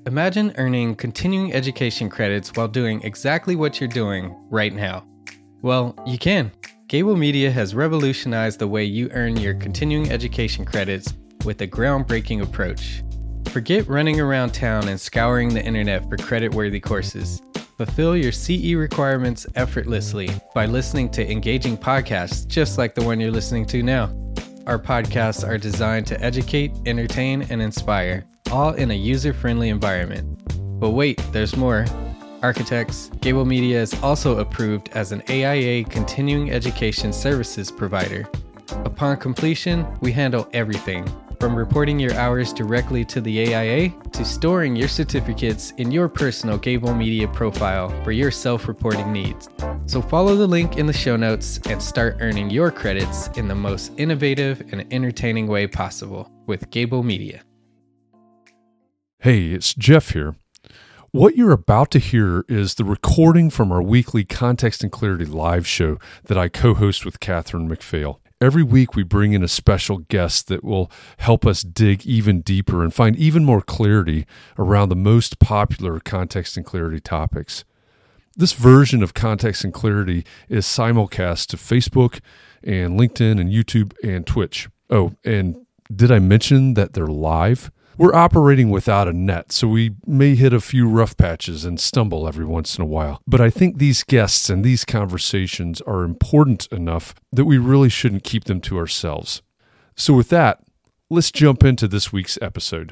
Imagine earning continuing education credits while doing exactly what you're doing right now. Well, you can. Gable Media has revolutionized the way you earn your continuing education credits with a groundbreaking approach. Forget running around town and scouring the internet for credit-worthy courses. Fulfill your CE requirements effortlessly by listening to engaging podcasts just like the one you're listening to now. Our podcasts are designed to educate, entertain, and inspire, all in a user-friendly environment. But wait, there's more. Architects, Gable Media is also approved as an AIA continuing education services provider. Upon completion, we handle everything, from reporting your hours directly to the AIA to storing your certificates in your personal Gable Media profile for your self-reporting needs. So follow the link in the show notes and start earning your credits in the most innovative and entertaining way possible with Gable Media. Hey, it's Jeff here. What you're about to hear is the recording from our weekly Context and Clarity live show that I co-host with Catherine McPhail. Every week we bring in a special guest that will help us dig even deeper and find even more clarity around the most popular Context and Clarity topics. This version of Context and Clarity is simulcast to Facebook and LinkedIn and YouTube and Twitch. Oh, and did I mention that they're live? We're operating without a net, so we may hit a few rough patches and stumble every once in a while. But I think these guests and these conversations are important enough that we really shouldn't keep them to ourselves. So with that, let's jump into this week's episode.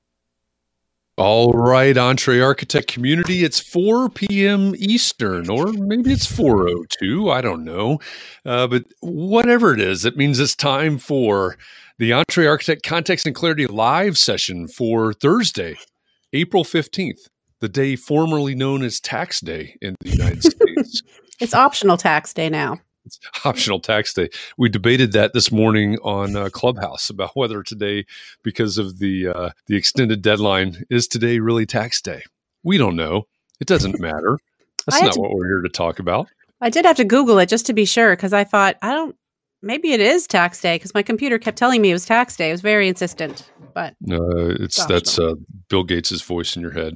All right, Entre Architect community, it's 4 p.m. Eastern, or maybe it's 4:02, I don't know. But whatever it is, it means it's time for the Entre Architect Context and Clarity live session for Thursday, April 15th, the day formerly known as Tax Day in the United States. It's optional tax day now. It's optional tax day. We debated that this morning on Clubhouse about whether today, because of the extended deadline, is today really tax day? We don't know. It doesn't matter. That's not what we're here to talk about. I did have to Google it just to be sure, because I thought, maybe it is tax day, because my computer kept telling me it was tax day. It was very insistent, but that's Bill Gates' voice in your head.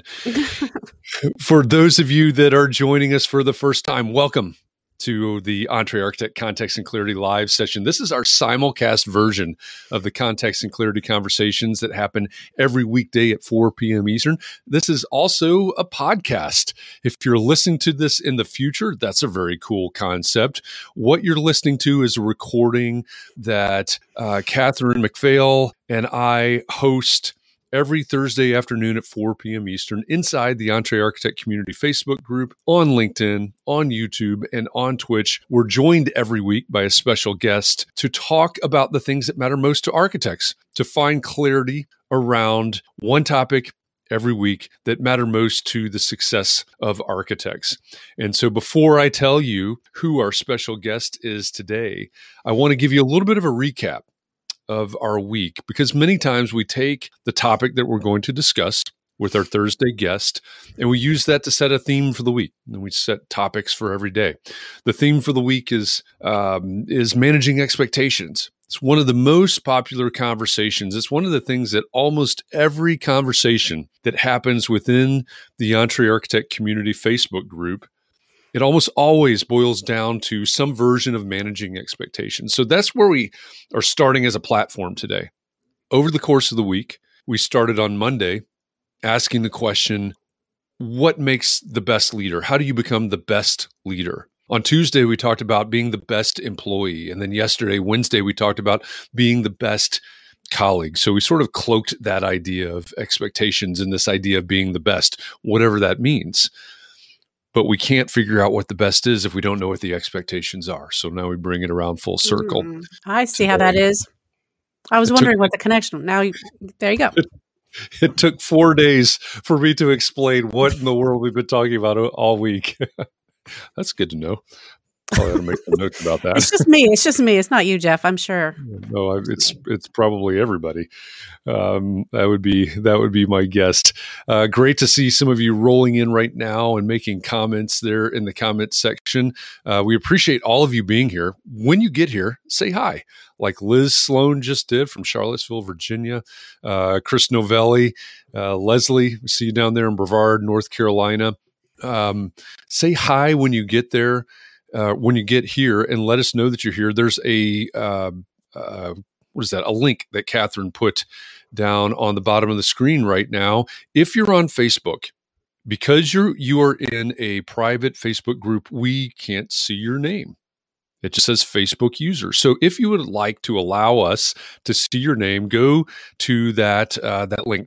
For those of you that are joining us for the first time, welcome to the Entre Architect Context and Clarity live session. This is our simulcast version of the Context and Clarity conversations that happen every weekday at 4 p.m. Eastern. This is also a podcast. If you're listening to this in the future, that's a very cool concept. What you're listening to is a recording that Catherine McPhail and I host every Thursday afternoon at 4 p.m. Eastern inside the Entre Architect Community Facebook group, on LinkedIn, on YouTube, and on Twitch. We're joined every week by a special guest to talk about the things that matter most to architects, to find clarity around one topic every week that matter most to the success of architects. And so before I tell you who our special guest is today, I want to give you a little bit of a recap of our week, because many times we take the topic that we're going to discuss with our Thursday guest and we use that to set a theme for the week, and we set topics for every day. The theme for the week is managing expectations. It's one of the most popular conversations. It's one of the things that almost every conversation that happens within the Entre Architect Community Facebook group, it almost always boils down to some version of managing expectations. So that's where we are starting as a platform today. Over the course of the week, we started on Monday asking the question, what makes the best leader? How do you become the best leader? On Tuesday, we talked about being the best employee. And then Wednesday, we talked about being the best colleague. So we sort of cloaked that idea of expectations in this idea of being the best, whatever that means. But we can't figure out what the best is if we don't know what the expectations are. So now we bring it around full circle. I see how that is. I was wondering what the connection. Now, there you go. It took 4 days for me to explain what in the world we've been talking about all week. That's good to know. Probably ought to make some notes about that. It's just me. It's just me. It's not you, Jeff. I'm sure. No, it's probably everybody. That would be my guess. Great to see some of you rolling in right now and making comments there in the comment section. We appreciate all of you being here. When you get here, say hi, like Liz Sloan just did from Charlottesville, Virginia. Chris Novelli, Leslie, we see you down there in Brevard, North Carolina. Say hi when you get there. When you get here, and let us know that you're here. There's a link that Catherine put down on the bottom of the screen right now. If you're on Facebook, because you are in a private Facebook group, we can't see your name. It just says Facebook user. So if you would like to allow us to see your name, go to that link,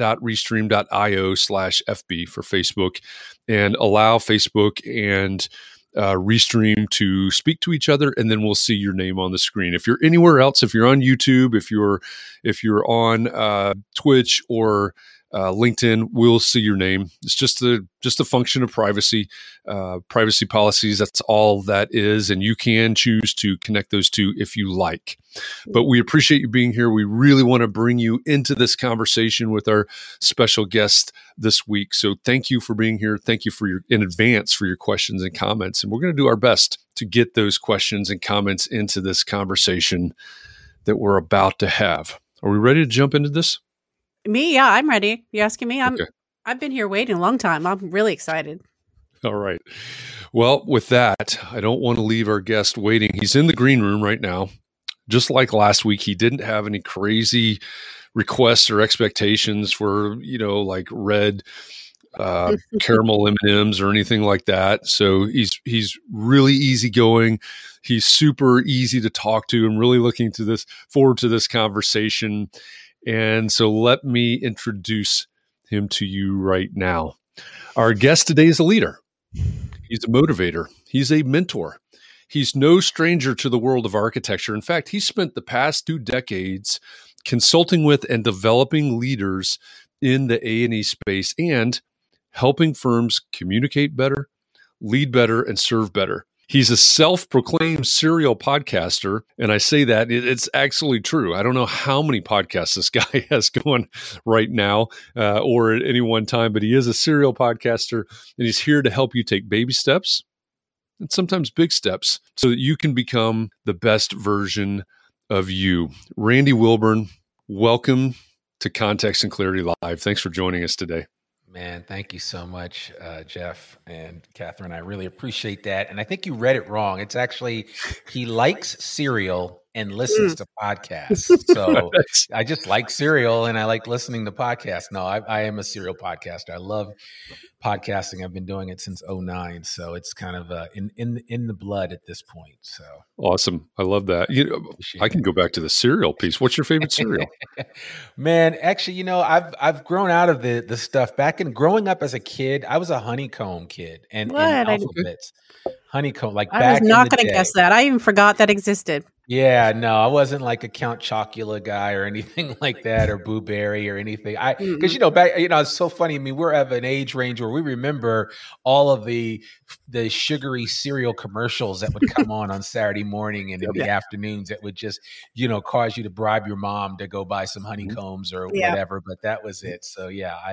chat.restream.io/FB for Facebook, and allow Facebook and Restream to speak to each other, and then we'll see your name on the screen. If you're anywhere else, if you're on YouTube, if you're on Twitch or LinkedIn, we'll see your name. It's just a function of privacy policies. That's all that is, and you can choose to connect those two if you like. But we appreciate you being here. We really want to bring you into this conversation with our special guest this week. So thank you for being here. Thank you in advance for your questions and comments. And we're going to do our best to get those questions and comments into this conversation that we're about to have. Are we ready to jump into this? Me? Yeah, I'm ready. You asking me? Okay. I've been here waiting a long time. I'm really excited. All right. Well, with that, I don't want to leave our guest waiting. He's in the green room right now. Just like last week, he didn't have any crazy requests or expectations for, like red caramel M&Ms or anything like that. So he's really easygoing. He's super easy to talk to. I'm really looking forward to this conversation. And so let me introduce him to you right now. Our guest today is a leader. He's a motivator. He's a mentor. He's no stranger to the world of architecture. In fact, he spent the past 2 decades consulting with and developing leaders in the A&E space and helping firms communicate better, lead better, and serve better. He's a self-proclaimed serial podcaster, and I say that it's actually true. I don't know how many podcasts this guy has going right now or at any one time, but he is a serial podcaster, and he's here to help you take baby steps and sometimes big steps so that you can become the best version of you. Randy Wilburn, welcome to Context and Clarity Live. Thanks for joining us today. Man, thank you so much, Jeff and Catherine. I really appreciate that. And I think you read it wrong. It's actually, he likes cereal and listens to podcasts. So I just like cereal and I like listening to podcasts. No, I am a serial podcaster. I love podcasting. I've been doing it since 2009. So it's kind of in the blood at this point. So awesome. I love that. I can go back to the cereal piece. What's your favorite cereal? Man, actually, I've grown out of the stuff. Back in growing up as a kid, I was a honeycomb kid and alphabets. Honeycomb, like I was not going to guess that. I even forgot that existed. Yeah, no, I wasn't like a Count Chocula guy or anything like that, or Boo Berry or anything. Because back, it's so funny. I mean, we're of an age range where we remember all of the sugary cereal commercials that would come on Saturday morning and in the afternoons that would just, cause you to bribe your mom to go buy some honeycombs or whatever. But that was it. So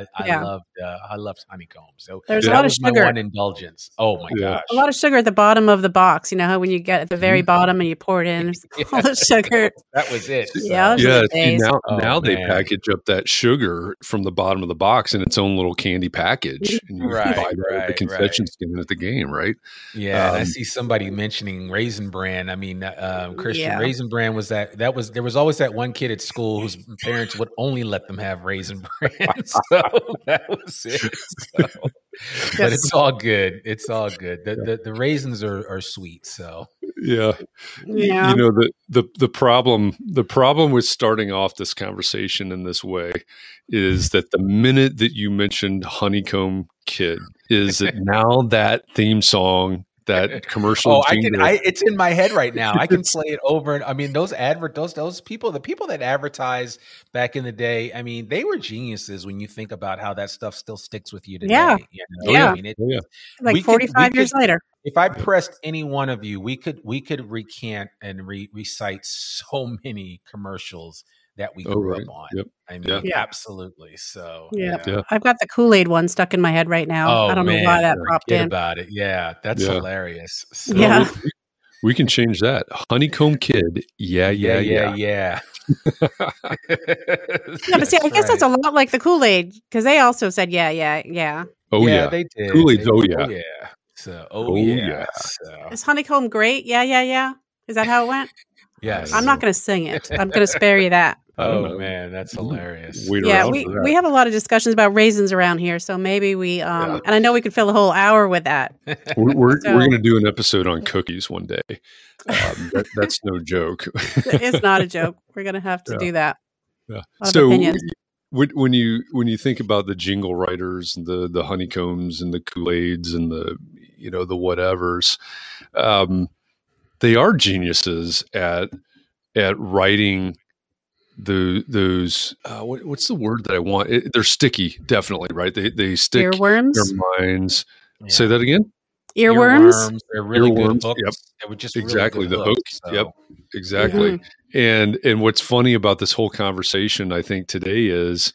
I loved honeycombs. So there's a lot of sugar. My one indulgence. Oh my gosh, a lot of sugar at the bottom of the box. You know how when you get at the very bottom and you pour it in. All the sugar. That was it. So. Yeah. Now they package up that sugar from the bottom of the box in its own little candy package. And you buy that at the concession stand at the game, right? Yeah. And I see somebody mentioning Raisin Bran. I mean, Christian Raisin Bran was there was always that one kid at school whose parents would only let them have Raisin Bran. So that was it. So. But it's all good. It's all good. The raisins are sweet. So yeah. The problem with starting off this conversation in this way is that the minute that you mentioned Honeycomb Kid is that now that theme song that commercial. Oh, it's in my head right now. I can play it over. And I mean, those people, the people that advertised back in the day, I mean, they were geniuses when you think about how that stuff still sticks with you today. Yeah. You know? Yeah. I mean, like 45 years later. If I pressed any one of you, we could recant and recite so many commercials that we grew up on. Yep. I mean, absolutely. So yeah. I've got the Kool-Aid one stuck in my head right now. I don't know why that popped in. About it. Yeah, that's hilarious. So, yeah. We can change that. Honeycomb Kid. Yeah. Yeah, but see, I guess that's a lot like the Kool-Aid because they also said yeah. Oh yeah, they did. Kool-Aid's yeah. So yeah. So. Is Honeycomb great? Yeah. Is that how it went? Yes. I'm not going to sing it. I'm going to spare you that. Oh man, that's hilarious. Yeah, we have a lot of discussions about raisins around here, so maybe we and I know we could fill a whole hour with that. We're going to do an episode on cookies one day. That's no joke. It's not a joke. We're going to have to do that. Yeah. So when you think about the jingle writers and the Honeycombs and the Kool-Aids and the the whatevers, they are geniuses at writing those what's the word that I want? They're sticky, definitely, right? They stick earworms. Their minds. Yeah. Say that again. Earworms. They're really good hooks. Yep. They were just exactly really the hook. So. Yep. Exactly. Mm-hmm. And what's funny about this whole conversation, I think today is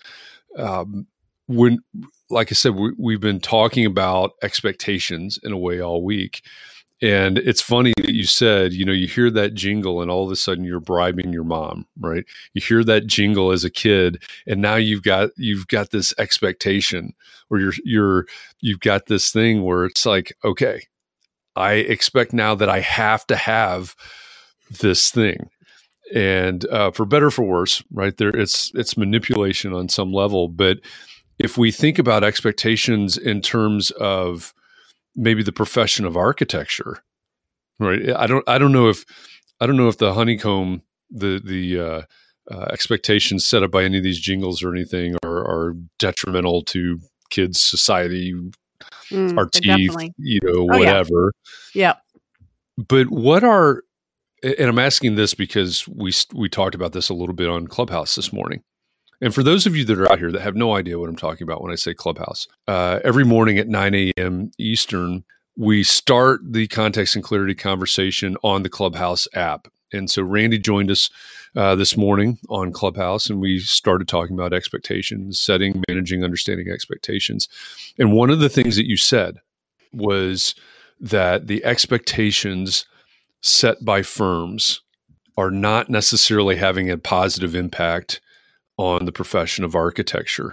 when, like I said, we've been talking about expectations in a way all week. And it's funny that you said, you hear that jingle and all of a sudden you're bribing your mom, right? You hear that jingle as a kid and now you've got this expectation or you've got this thing where it's like, okay, I expect now that I have to have this thing. And for better or for worse, right there, it's manipulation on some level. But if we think about expectations in terms of maybe the profession of architecture, right? I don't know if the honeycomb, the expectations set up by any of these jingles or anything are detrimental to kids' society, our teeth, whatever. Yeah. But and I'm asking this because we talked about this a little bit on Clubhouse this morning. And for those of you that are out here that have no idea what I'm talking about when I say Clubhouse, every morning at 9 a.m. Eastern, we start the context and clarity conversation on the Clubhouse app. And so Randy joined us this morning on Clubhouse, and we started talking about expectations, setting, managing, understanding expectations. And one of the things that you said was that the expectations set by firms are not necessarily having a positive impact on the profession of architecture.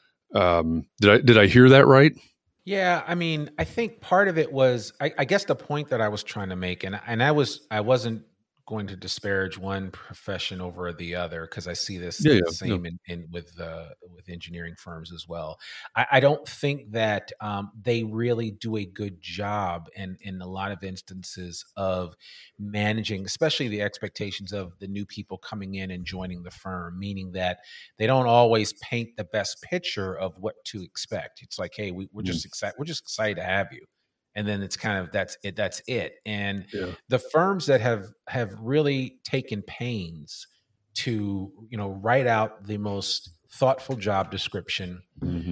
Did I hear that right? Yeah, I mean, I think part of it was, I guess the point that I was trying to make, and I wasn't going to disparage one profession over the other because I see this same in with engineering firms as well. I don't think that they really do a good job in a lot of instances of managing, especially the expectations of the new people coming in and joining the firm, meaning that they don't always paint the best picture of what to expect. It's like, hey, we're just excited. We're just excited to have you. And then it's kind of that's it. And the firms that have really taken pains to write out the most thoughtful job description,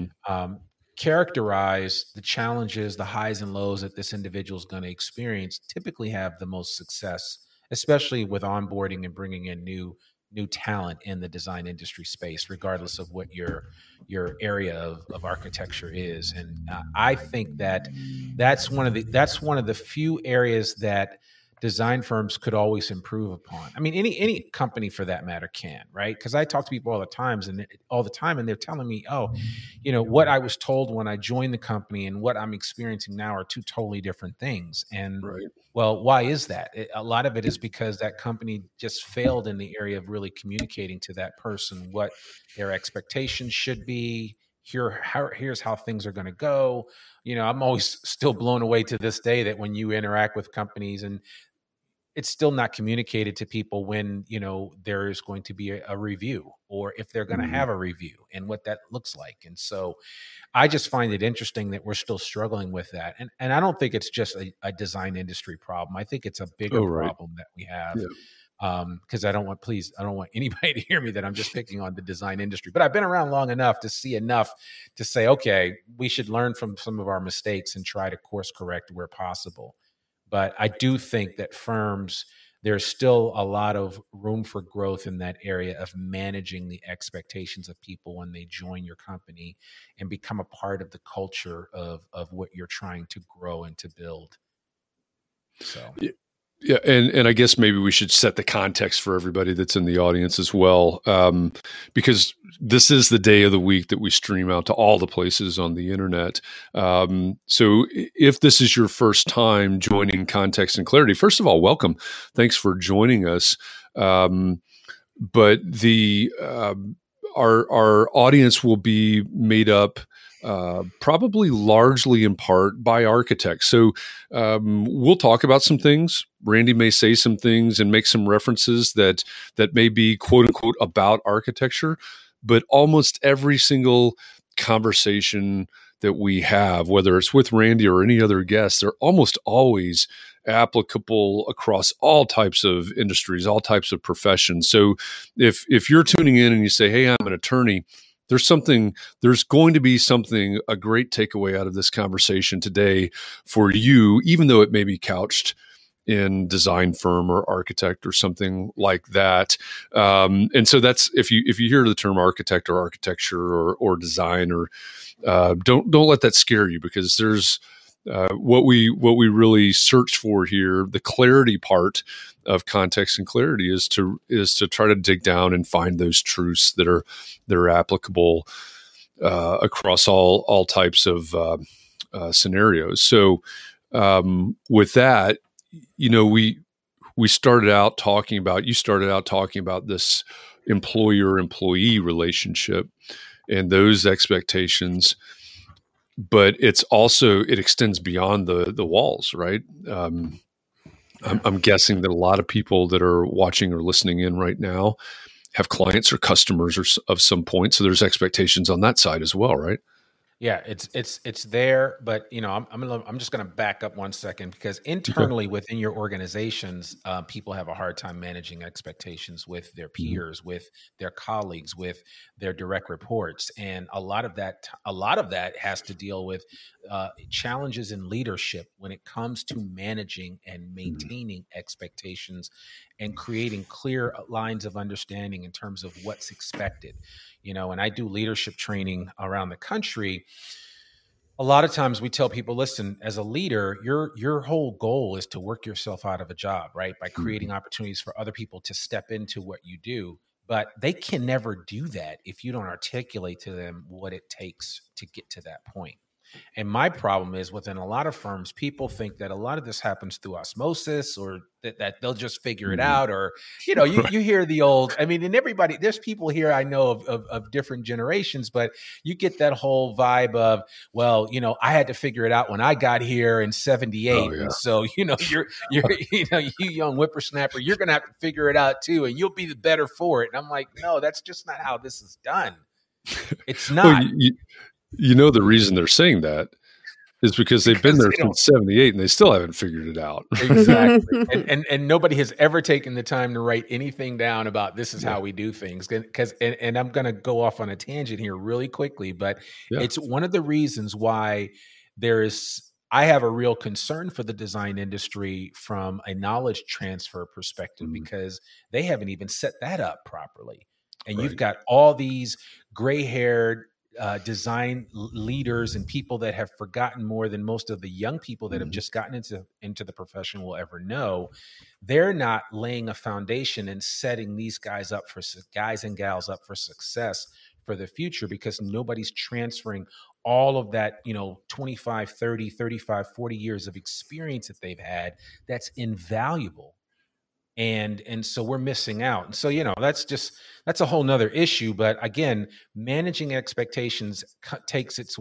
characterize the challenges, the highs and lows that this individual is going to experience, typically have the most success, especially with onboarding and bringing in new talent in the design industry space, regardless of what your area of architecture is. And I think that's one of the few areas that design firms could always improve upon. I mean, any company for that matter can, right? Because I talk to people all the time, and they're telling me, what I was told when I joined the company and what I'm experiencing now are two totally different things. And well, why is that? A lot of it is because that company just failed in the area of really communicating to that person what their expectations should be. Here's how things are going to go. I'm always still blown away to this day that when you interact with companies and it's still not communicated to people when, there is going to be a review, or if they're going to have a review, and what that looks like. And so I just find it interesting that we're still struggling with that. And I don't think it's just a design industry problem. I think it's a bigger problem that we have. Because I don't want anybody to hear me that I'm just picking on the design industry. But I've been around long enough to see enough to say, okay, we should learn from some of our mistakes and try to course correct where possible. But I do think that firms, there's still a lot of room for growth in that area of managing the expectations of people when they join your company and become a part of the culture of what you're trying to grow and to build. So. Yeah, and I guess maybe we should set the context for everybody that's in the audience as well, because this is the day of the week that we stream out to all the places on the internet. So if this is your first time joining Context and Clarity, first of all, welcome. Thanks for joining us. But our audience will be made up probably largely in part by architects. So we'll talk about some things. Randy may say some things and make some references that may be quote unquote about architecture, but almost every single conversation that we have, whether it's with Randy or any other guest, they're almost always applicable across all types of industries, all types of professions. So if you're tuning in and you say, hey, I'm an attorney, there's going to be something, a great takeaway out of this conversation today for you, even though it may be couched in design firm or architect or something like that. And so that's, if you hear the term architect or architecture or design, or don't let that scare you, because there's what we really search for here. The clarity part of Context and Clarity is to try to dig down and find those truths that are applicable across all types of scenarios. So with that, you started out talking about this employer-employee relationship and those expectations, but it extends beyond the walls, right? I'm guessing that a lot of people that are watching or listening in right now have clients or customers of some point. So there's expectations on that side as well, right? Yeah, it's there, but I'm just going to back up 1 second, because internally within your organizations, people have a hard time managing expectations with their peers, with their colleagues, with their direct reports, and a lot of that has to deal with challenges in leadership when it comes to managing and maintaining expectations and creating clear lines of understanding in terms of what's expected. And I do leadership training around the country. A lot of times we tell people, listen, as a leader, your whole goal is to work yourself out of a job, right? By creating opportunities for other people to step into what you do. But they can never do that if you don't articulate to them what it takes to get to that point. And my problem is, within a lot of firms, people think that a lot of this happens through osmosis, or that they'll just figure it out, or, you hear the old, and everybody, there's people here I know of different generations, but you get that whole vibe of, well, I had to figure it out when I got here in 78. Oh, yeah. And so, you're you young whippersnapper, you're going to have to figure it out too, and you'll be the better for it. And I'm like, no, that's just not how this is done. It's not. Well, the reason they're saying that is because they've been there since 78 and they still haven't figured it out. Exactly. and nobody has ever taken the time to write anything down about this is how we do things. And I'm going to go off on a tangent here really quickly, but it's one of the reasons why I have a real concern for the design industry from a knowledge transfer perspective, because they haven't even set that up properly. And you've got all these gray-haired design leaders and people that have forgotten more than most of the young people that have just gotten into the profession will ever know. They're not laying a foundation and setting these guys and gals up for success for the future, because nobody's transferring all of that, 25, 30, 35, 40 years of experience that they've had. That's invaluable. And so we're missing out. And so, that's a whole nother issue. But again, managing expectations takes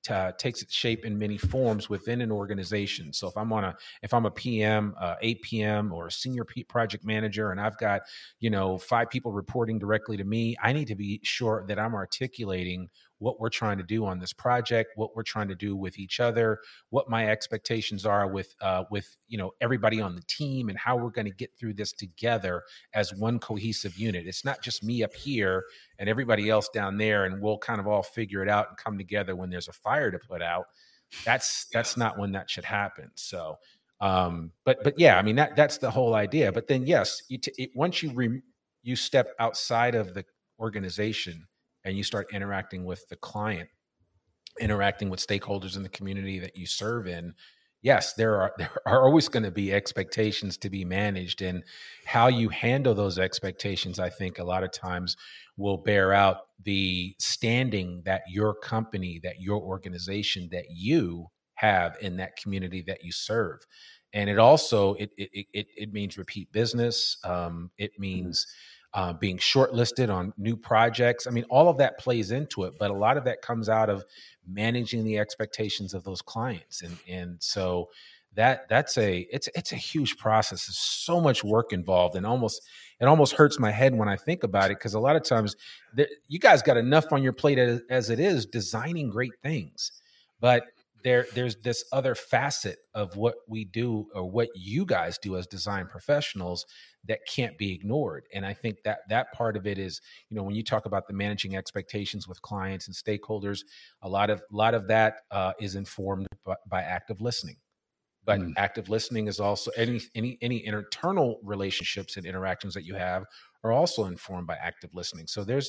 takes its shape in many forms within an organization. So if I'm a PM, 8 PM, or a senior project manager, and I've got 5 people reporting directly to me, I need to be sure that I'm articulating what we're trying to do on this project, what we're trying to do with each other, what my expectations are with everybody on the team, and how we're going to get through this together as one cohesive unit. It's not just me up here and everybody else down there, and we'll kind of all figure it out and come together when there's a fire to put out. That's not when that should happen. So, but yeah, I mean that's the whole idea. But then yes, once you step outside of the organization and you start interacting with the client, interacting with stakeholders in the community that you serve in, yes, there are always going to be expectations to be managed, and how you handle those expectations, I think a lot of times will bear out the standing that your company, that your organization, that you have in that community that you serve. And it also, it means repeat business. It means being shortlisted on new projects. I mean, all of that plays into it, but a lot of that comes out of managing the expectations of those clients. And so it's a huge process. There's so much work involved, and it almost hurts my head when I think about it, because a lot of times you guys got enough on your plate as it is designing great things, but there's this other facet of what we do, or what you guys do as design professionals, that can't be ignored. And I think that part of it is, when you talk about the managing expectations with clients and stakeholders, a lot of that is informed by active listening. But active listening is also any internal relationships and interactions that you have are also informed by active listening. So there's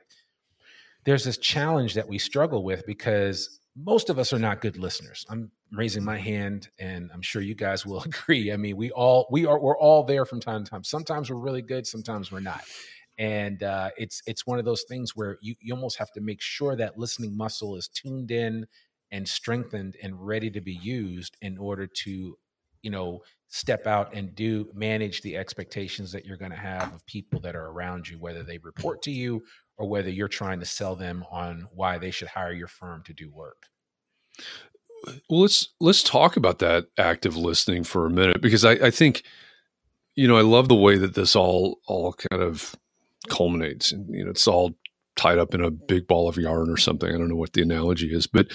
this challenge that we struggle with, because most of us are not good listeners. I'm raising my hand, and I'm sure you guys will agree. I mean, we're all there from time to time. Sometimes we're really good, sometimes we're not. And it's one of those things where you almost have to make sure that listening muscle is tuned in and strengthened and ready to be used in order to, step out and manage the expectations that you're going to have of people that are around you, whether they report to you or whether you're trying to sell them on why they should hire your firm to do work. Well, let's talk about that active listening for a minute, because I think, I love the way that this all kind of culminates, and it's all tied up in a big ball of yarn or something. I don't know what the analogy is, but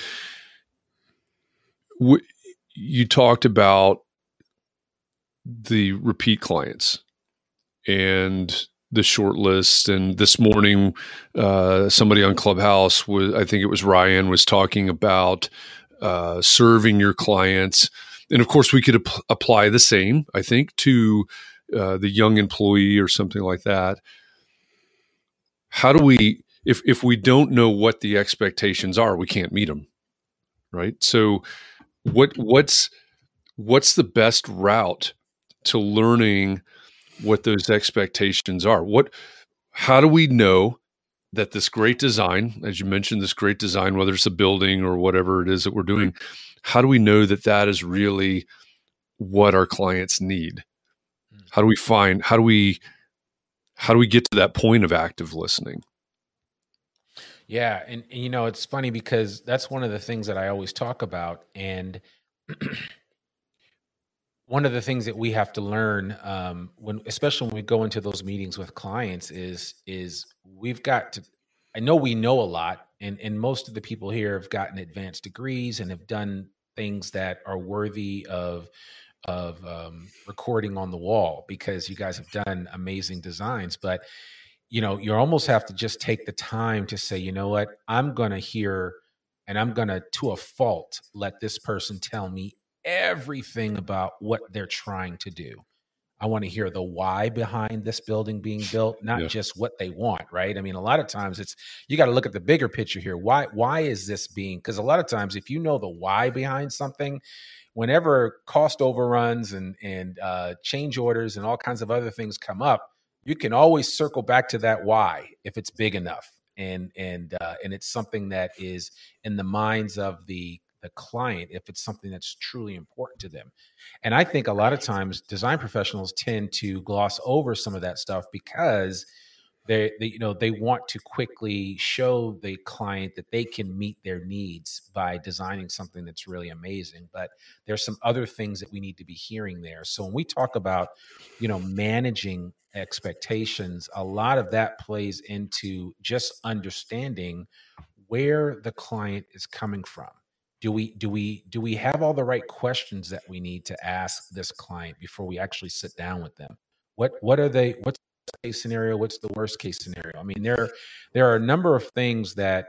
you talked about the repeat clients and the short list. And this morning, somebody on Clubhouse I think it was Ryan, was talking about serving your clients. And of course, we could apply the same, I think, to the young employee or something like that. How do we, if we don't know what the expectations are, we can't meet them, right? So what's the best route to learning what those expectations are? How do we know that this great design, as you mentioned, this great design, whether it's a building or whatever it is that we're doing, how do we know that that is really what our clients need? How do we get to that point of active listening? Yeah. And it's funny, because that's one of the things that I always talk about. And one of the things that we have to learn, especially when we go into those meetings with clients, is we've got to. I know we know a lot, and most of the people here have gotten advanced degrees and have done things that are worthy of recording on the wall, because you guys have done amazing designs. But you almost have to just take the time to say, you know what, I'm going to hear, and I'm going to a fault, let this person tell me everything about what they're trying to do. I want to hear the why behind this building being built, not just what they want, right? I mean, a lot of times you got to look at the bigger picture here. Why is this being, because a lot of times if you know the why behind something, whenever cost overruns and change orders and all kinds of other things come up, you can always circle back to that why if it's big enough. And it's something that is in the minds of the client, if it's something that's truly important to them. And I think a lot of times design professionals tend to gloss over some of that stuff, because they want to quickly show the client that they can meet their needs by designing something that's really amazing. But there's some other things that we need to be hearing there. So when we talk about, managing expectations, a lot of that plays into just understanding where the client is coming from. Do we have all the right questions that we need to ask this client before we actually sit down with them? What are they? What's the case scenario? What's the worst case scenario? I mean, there are a number of things that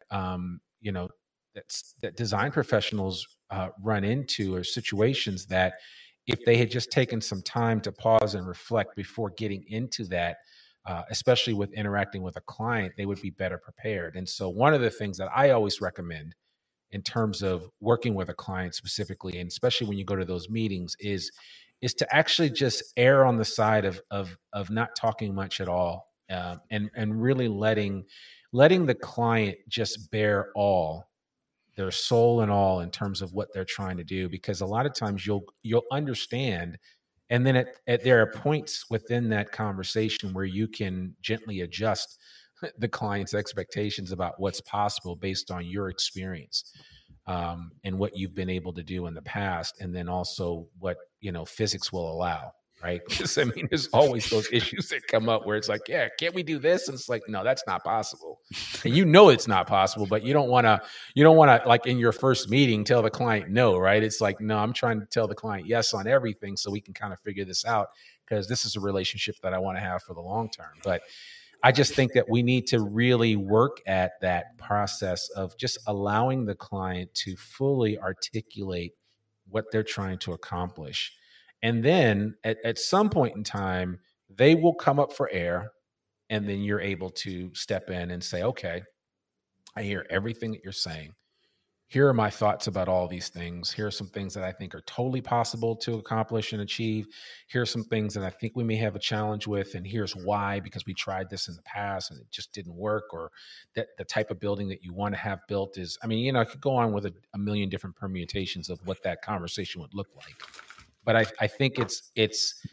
that design professionals run into, or situations that if they had just taken some time to pause and reflect before getting into that, especially with interacting with a client, they would be better prepared. And so one of the things that I always recommend in terms of working with a client specifically, and especially when you go to those meetings, is to actually just err on the side of not talking much at all, and really letting the client just bear all, their soul and all, in terms of what they're trying to do. Because a lot of times you'll understand, and then there are points within that conversation where you can gently adjust the client's expectations about what's possible based on your experience, and what you've been able to do in the past, and then also what physics will allow, right? Because I mean, there's always those issues that come up where it's like, yeah, can't we do this? And it's like, no, that's not possible, and it's not possible, but you don't want to like in your first meeting tell the client no, right? It's like, no, I'm trying to tell the client yes on everything so we can kind of figure this out, because this is a relationship that I want to have for the long term. But I just think that we need to really work at that process of just allowing the client to fully articulate what they're trying to accomplish. And then at some point in time, they will come up for air, and then you're able to step in and say, okay, I hear everything that you're saying. Here are my thoughts about all these things. Here are some things that I think are totally possible to accomplish and achieve. Here are some things that I think we may have a challenge with, and here's why, because we tried this in the past and it just didn't work, or that the type of building that you want to have built is, I mean, I could go on with a million different permutations of what that conversation would look like. But I think it's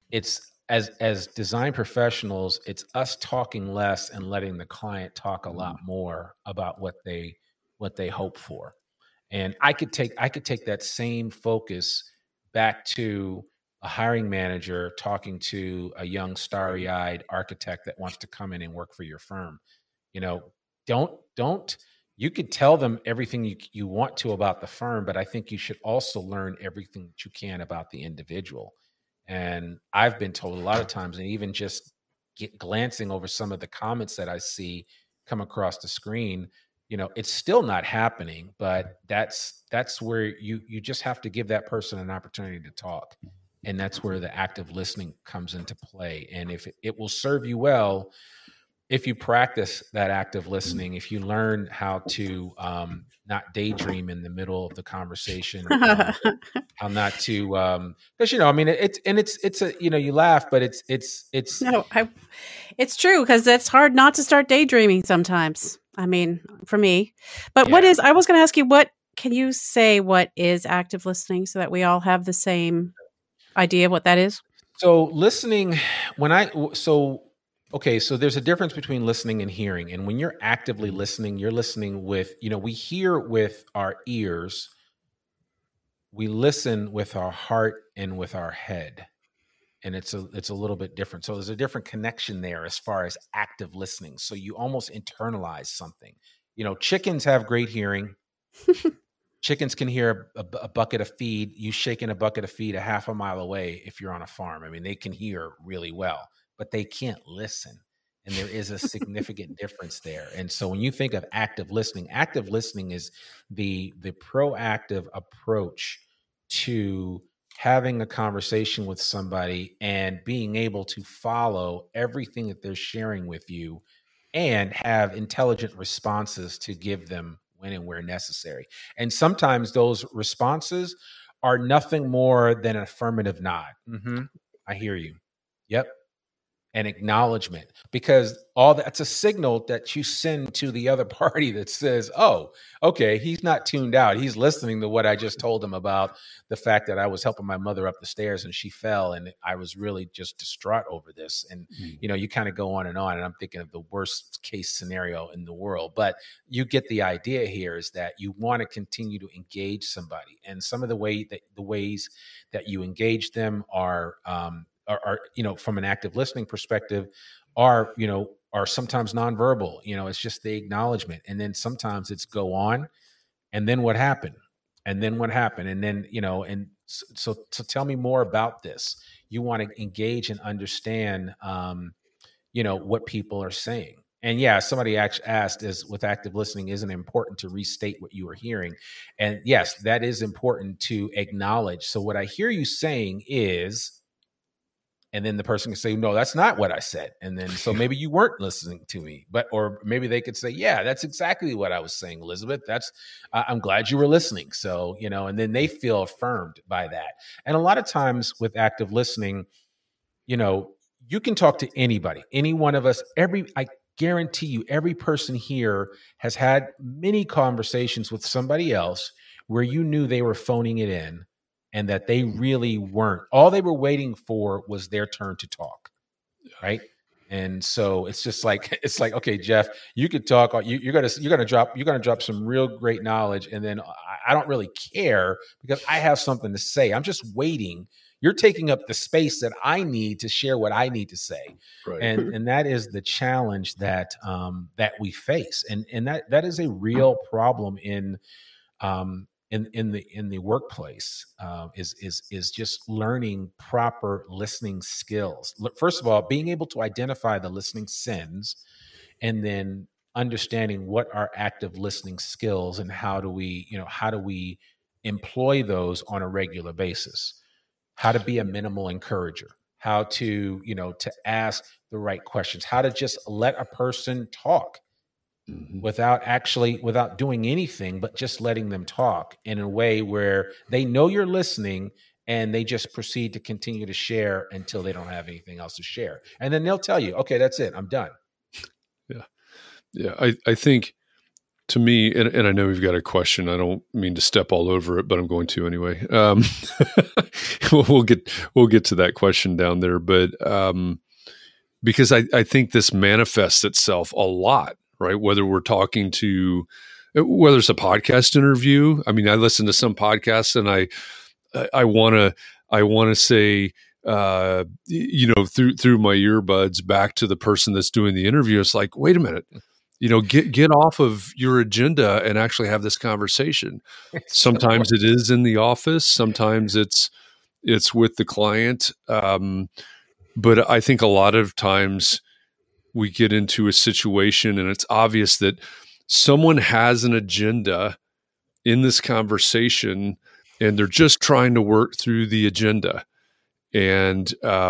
as design professionals, it's us talking less and letting the client talk a lot more about what they hope for. And I could take that same focus back to a hiring manager talking to a young starry-eyed architect that wants to come in and work for your firm. Don't you could tell them everything you want to about the firm, but I think you should also learn everything that you can about the individual. And I've been told a lot of times, and even just glancing over some of the comments that I see come across the screen, it's still not happening, but that's where you just have to give that person an opportunity to talk. And that's where the active listening comes into play. And if it will serve you well, if you practice that active listening, if you learn how to not daydream in the middle of the conversation, how not to, because I mean, it's a, you laugh, but it's no, it's true, because it's hard not to start daydreaming sometimes. I mean, for me, but yeah. I was going to ask you, can you say what is active listening so that we all have the same idea of what that is? So listening, okay, so there's a difference between listening and hearing. And when you're actively listening, you're listening with, we hear with our ears, we listen with our heart and with our head. And it's a little bit different. So there's a different connection there as far as active listening. So you almost internalize something. Chickens have great hearing. Chickens can hear a bucket of feed. You shaking a bucket of feed a half a mile away if you're on a farm. I mean, they can hear really well, but they can't listen. And there is a significant difference there. And so when you think of active listening is the proactive approach to having a conversation with somebody and being able to follow everything that they're sharing with you and have intelligent responses to give them when and where necessary. And sometimes those responses are nothing more than an affirmative nod. Mm-hmm. I hear you. Yep. and acknowledgement, because all that's a signal that you send to the other party that says, oh, okay, he's not tuned out. He's listening to what I just told him about the fact that I was helping my mother up the stairs and she fell and I was really just distraught over this. And, you kind of go on, and I'm thinking of the worst case scenario in the world, but you get the idea here is that you want to continue to engage somebody. And some of the ways that you engage them are from an active listening perspective are sometimes nonverbal. It's just the acknowledgement. And then sometimes it's go on. And then what happened? And then what happened? And then, and so tell me more about this. You want to engage and understand, what people are saying. And yeah, somebody actually asked, with active listening, isn't it important to restate what you are hearing? And yes, that is important to acknowledge. So what I hear you saying is, and then the person can say, no, that's not what I said. And then, so maybe you weren't listening to me, or maybe they could say, yeah, that's exactly what I was saying, Elizabeth. I'm glad you were listening. So, and then they feel affirmed by that. And a lot of times with active listening, you can talk to anybody, any one of us, I guarantee you, every person here has had many conversations with somebody else where you knew they were phoning it in, and that they really weren't. All they were waiting for was their turn to talk, right? And so it's like, okay, Jeff, you could talk. You're gonna drop some real great knowledge, and then I don't really care because I have something to say. I'm just waiting. You're taking up the space that I need to share what I need to say, right. and that is the challenge that we face, and that is a real problem in the workplace, is just learning proper listening skills. First of all, being able to identify the listening sins, and then understanding what are active listening skills and how do we employ those on a regular basis. How to be a minimal encourager, how to ask the right questions, how to just let a person talk. Mm-hmm. without doing anything, but just letting them talk in a way where they know you're listening, and they just proceed to continue to share until they don't have anything else to share. And then they'll tell you, okay, that's it, I'm done. Yeah. I think, to me, and I know we've got a question. I don't mean to step all over it, but I'm going to anyway. We'll get to that question down there, but because I think this manifests itself a lot. Right. Whether we're talking to, whether it's a podcast interview. I mean, I listen to some podcasts, and I want to say, through my earbuds back to the person that's doing the interview. It's like, wait a minute, get off of your agenda and actually have this conversation. Sometimes it is in the office. Sometimes it's with the client. But I think a lot of times we get into a situation and it's obvious that someone has an agenda in this conversation, and they're just trying to work through the agenda. And,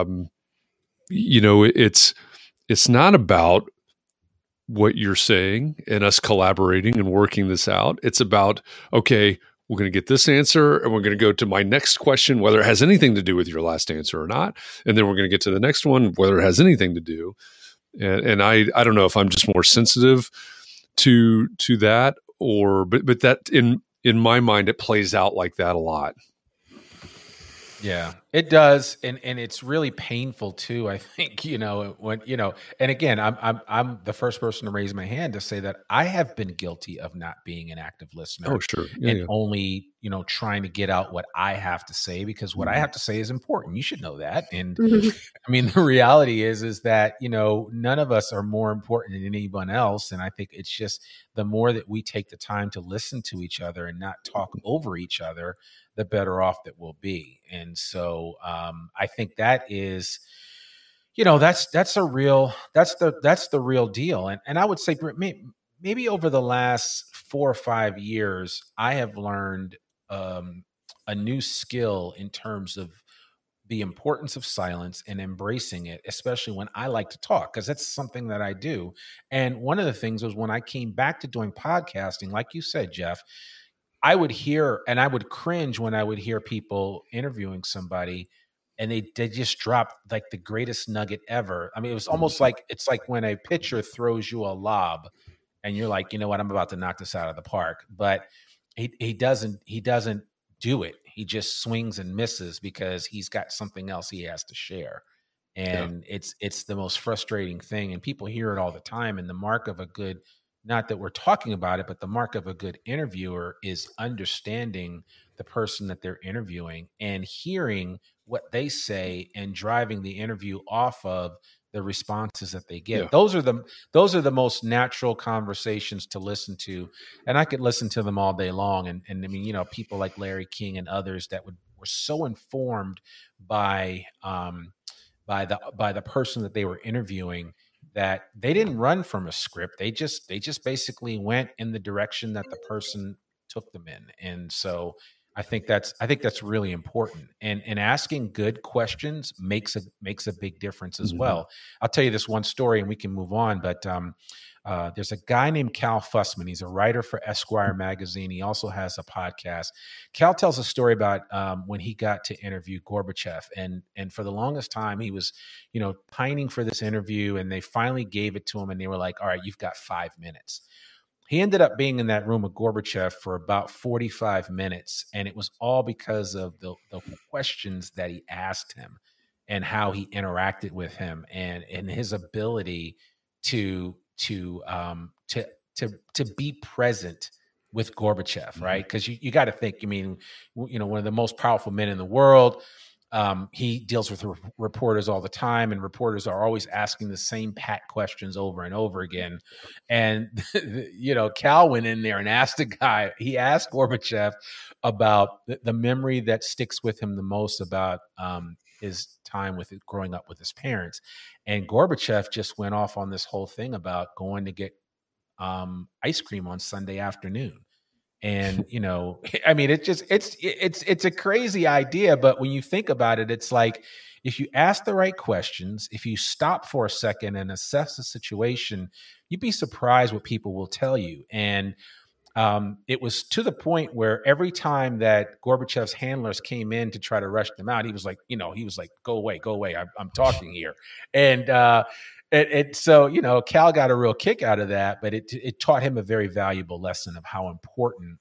it's not about what you're saying and us collaborating and working this out. It's about, okay, we're going to get this answer, and we're going to go to my next question, whether it has anything to do with your last answer or not. And then we're going to get to the next one, whether it has anything to do. And I don't know if I'm just more sensitive to that, but that in my mind, it plays out like that a lot. Yeah, it does. And it's really painful too. I think, when, and again, I'm the first person to raise my hand to say that I have been guilty of not being an active listener. Oh, sure. And only, trying to get out what I have to say, because what I have to say is important. You should know that. And I mean, the reality is that, none of us are more important than anyone else. And I think it's just the more that we take the time to listen to each other and not talk over each other, the better off that we'll be. And so I think that is, that's the real deal. And I would say maybe over the last 4 or 5 years, I have learned a new skill in terms of the importance of silence and embracing it, especially when I like to talk, because that's something that I do. And one of the things was when I came back to doing podcasting, like you said, Jeff, I would hear, and I would cringe when I would hear people interviewing somebody and they just dropped like the greatest nugget ever. I mean, it was almost like, it's like when a pitcher throws you a lob and you're like, you know what, I'm about to knock this out of the park. But he doesn't do it. He just swings and misses because he's got something else he has to share. And it's the most frustrating thing. And people hear it all the time. And the mark of a good, not that we're talking about it, but the mark of a good interviewer is understanding the person that they're interviewing and hearing what they say and driving the interview off of the responses that they get. Those are the most natural conversations to listen to. And I could listen to them all day long. And I mean, you know, people like Larry King and others that were so informed by the person that they were interviewing that they didn't run from a script. They just basically went in the direction that the person took them in. And so I think that's really important. And asking good questions makes a big difference as well. I'll tell you this one story and we can move on, but there's a guy named Cal Fussman. He's a writer for Esquire magazine. He also has a podcast. Cal tells a story about when he got to interview Gorbachev, and for the longest time he was, you know, pining for this interview, and they finally gave it to him, and they were like, "All right, you've got 5 minutes." He ended up being in that room with Gorbachev for about 45 minutes, and it was all because of the questions that he asked him and how he interacted with him, and his ability to be present with Gorbachev, right? Because you got to think, I mean, you know, one of the most powerful men in the world. He deals with reporters all the time, and reporters are always asking the same pat questions over and over again. And, you know, Cal went in there and asked he asked Gorbachev about the memory that sticks with him the most about his time with growing up with his parents. And Gorbachev just went off on this whole thing about going to get ice cream on Sunday afternoon. And, you know, I mean, it's a crazy idea, but when you think about it, it's like, if you ask the right questions, if you stop for a second and assess the situation, you'd be surprised what people will tell you. And it was to the point where every time that Gorbachev's handlers came in to try to rush them out, he was like, go away. I'm talking here. And so, you know, Cal got a real kick out of that, but it taught him a very valuable lesson of how important,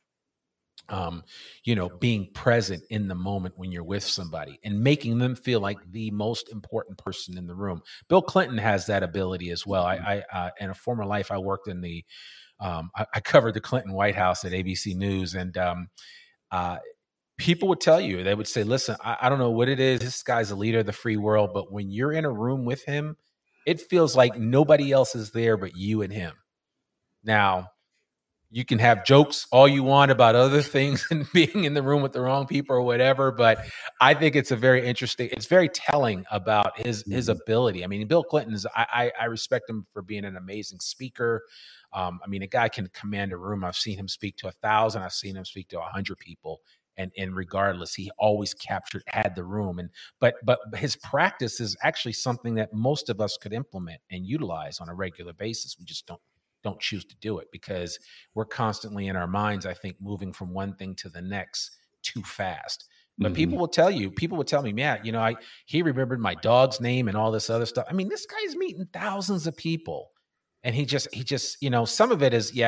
you know, being present in the moment when you're with somebody and making them feel like the most important person in the room. Bill Clinton has that ability as well. I in a former life, I worked in I covered the Clinton White House at ABC News, and people would tell you, they would say, listen, I don't know what it is. This guy's a leader of the free world, but when you're in a room with him, it feels like nobody else is there but you and him. Now, you can have jokes all you want about other things and being in the room with the wrong people or whatever, but I think it's it's very telling about his ability. I mean, Bill Clinton I respect him for being an amazing speaker. I mean, a guy can command a room. I've seen him speak to 1,000. I've seen him speak to 100 people. And regardless, he always had the room. But his practice is actually something that most of us could implement and utilize on a regular basis. We just don't choose to do it because we're constantly in our minds, I think, moving from one thing to the next too fast. But people will tell me, Matt, you know, he remembered my dog's name and all this other stuff. I mean, this guy's meeting thousands of people. And he just, you know, some of it is, he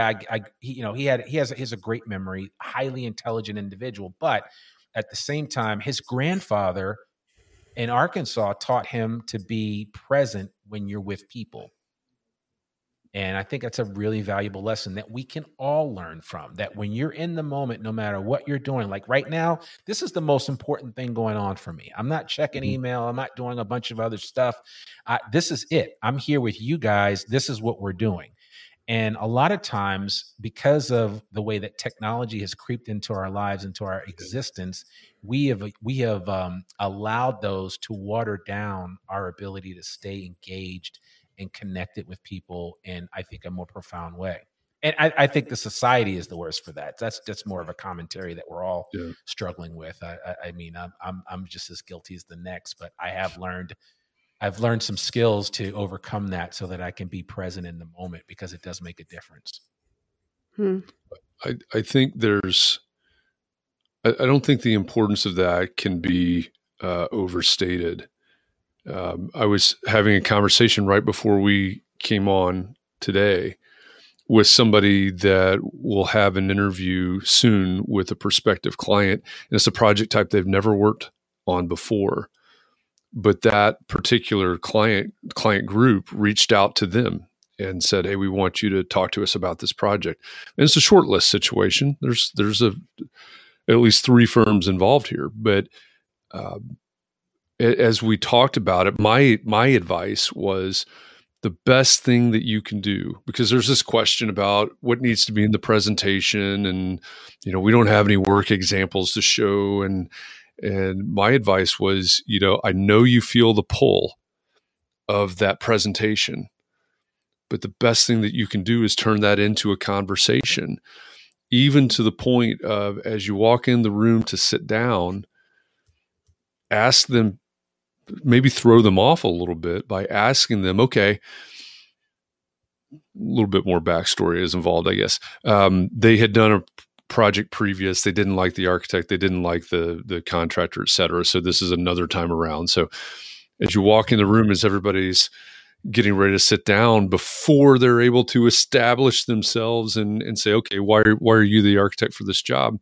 has a great memory, highly intelligent individual. But at the same time, his grandfather in Arkansas taught him to be present when you're with people. And I think that's a really valuable lesson that we can all learn from, that when you're in the moment, no matter what you're doing, like right now, this is the most important thing going on for me. I'm not checking email. I'm not doing a bunch of other stuff. This is it. I'm here with you guys. This is what we're doing. And a lot of times, because of the way that technology has creeped into our lives, into our existence, we have allowed those to water down our ability to stay engaged and connected with people in, I think, a more profound way. And I think the society is the worst for that. That's more of a commentary that we're all struggling with. I mean, I'm just as guilty as the next, but I've learned some skills to overcome that so that I can be present in the moment, because it does make a difference. I think I don't think the importance of that can be overstated. I was having a conversation right before we came on today with somebody that will have an interview soon with a prospective client. And it's a project type they've never worked on before. But that particular client group reached out to them and said, "Hey, we want you to talk to us about this project." And it's a short list situation. There's at least 3 firms involved here. But as we talked about it, my advice was the best thing that you can do, because there's this question about what needs to be in the presentation, and we don't have any work examples to show. And my advice was, I know you feel the pull of that presentation, but the best thing that you can do is turn that into a conversation, even to the point of, as you walk in the room to sit down, ask them, maybe throw them off a little bit by asking them, okay, a little bit more backstory is involved, I guess. They had done a project previous. They didn't like the architect. They didn't like the contractor, et cetera. So this is another time around. So as you walk in the room, as everybody's getting ready to sit down, before they're able to establish themselves and say, okay, why are you the architect for this job?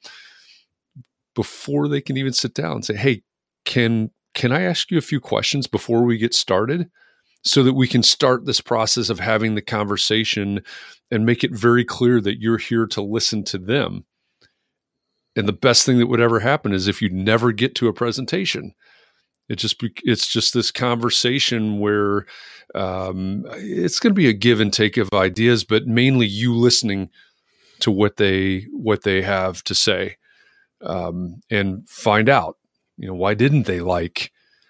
Before they can even sit down and say, hey, can I ask you a few questions before we get started, so that we can start this process of having the conversation and make it very clear that you're here to listen to them. And the best thing that would ever happen is if you never get to a presentation. It's just this conversation where it's going to be a give and take of ideas, but mainly you listening to what they have to say, and find out, why didn't they like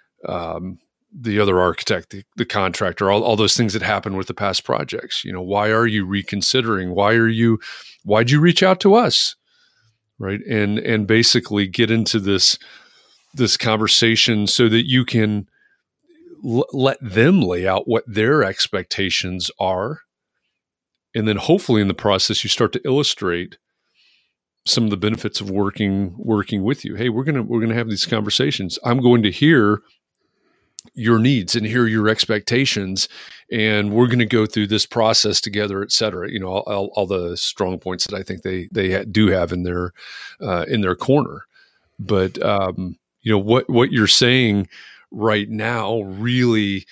the other architect, the contractor, all those things that happened with the past projects. Why are you reconsidering? Why'd you reach out to us? Right. And basically get into this conversation so that you can let them lay out what their expectations are. And then hopefully in the process, you start to illustrate some of the benefits of working with you. Hey, we're going to have these conversations. I'm going to hear your needs and hear your expectations, and we're going to go through this process together, et cetera. All the strong points that I think they do have in their corner. But what you're saying right now really,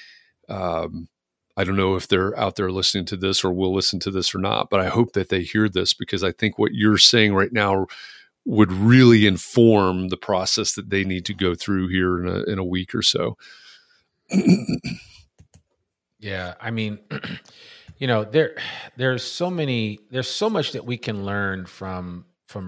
I don't know if they're out there listening to this or will listen to this or not, but I hope that they hear this, because I think what you're saying right now would really inform the process that they need to go through here in a week or so. Yeah. I mean, there's so much that we can learn from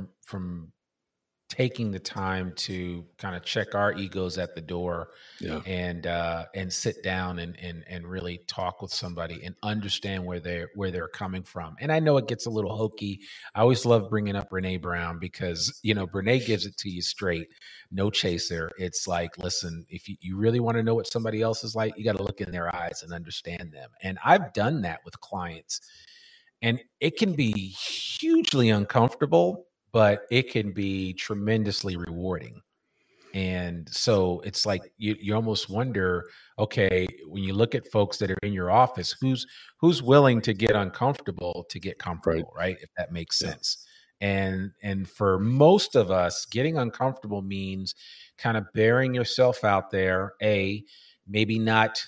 taking the time to kind of check our egos at the door, and sit down and really talk with somebody and understand where they're coming from. And I know it gets a little hokey. I always love bringing up Brene Brown, because, Brene gives it to you straight, no chaser. It's like, listen, if you really want to know what somebody else is like, you got to look in their eyes and understand them. And I've done that with clients, and it can be hugely uncomfortable, but it can be tremendously rewarding. And so it's like you almost wonder, okay, when you look at folks that are in your office, who's willing to get uncomfortable to get comfortable, right? If that makes sense. And for most of us, getting uncomfortable means kind of bearing yourself out there, maybe not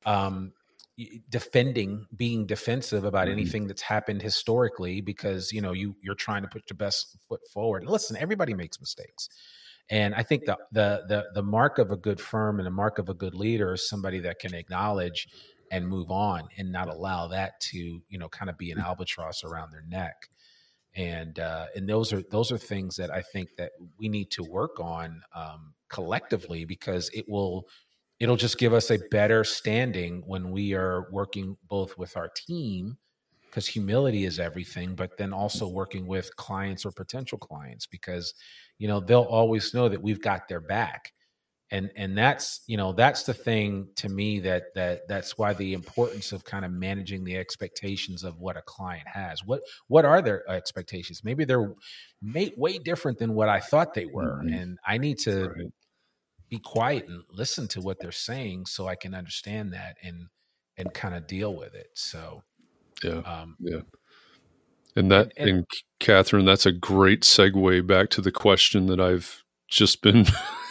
being defensive about anything that's happened historically, because you're trying to put your best foot forward. Listen, everybody makes mistakes, and I think the mark of a good firm and the mark of a good leader is somebody that can acknowledge and move on, and not allow that to kind of be an albatross around their neck. And those are things that I think that we need to work on collectively, because it'll just give us a better standing when we are working both with our team, because humility is everything, but then also working with clients or potential clients, because, they'll always know that we've got their back. And that's the thing to me that's why the importance of kind of managing the expectations of what a client has. What are their expectations? Maybe they're way different than what I thought they were. And I need to be quiet and listen to what they're saying so I can understand that and kind of deal with it. So, yeah. And Catherine, that's a great segue back to the question that I've just been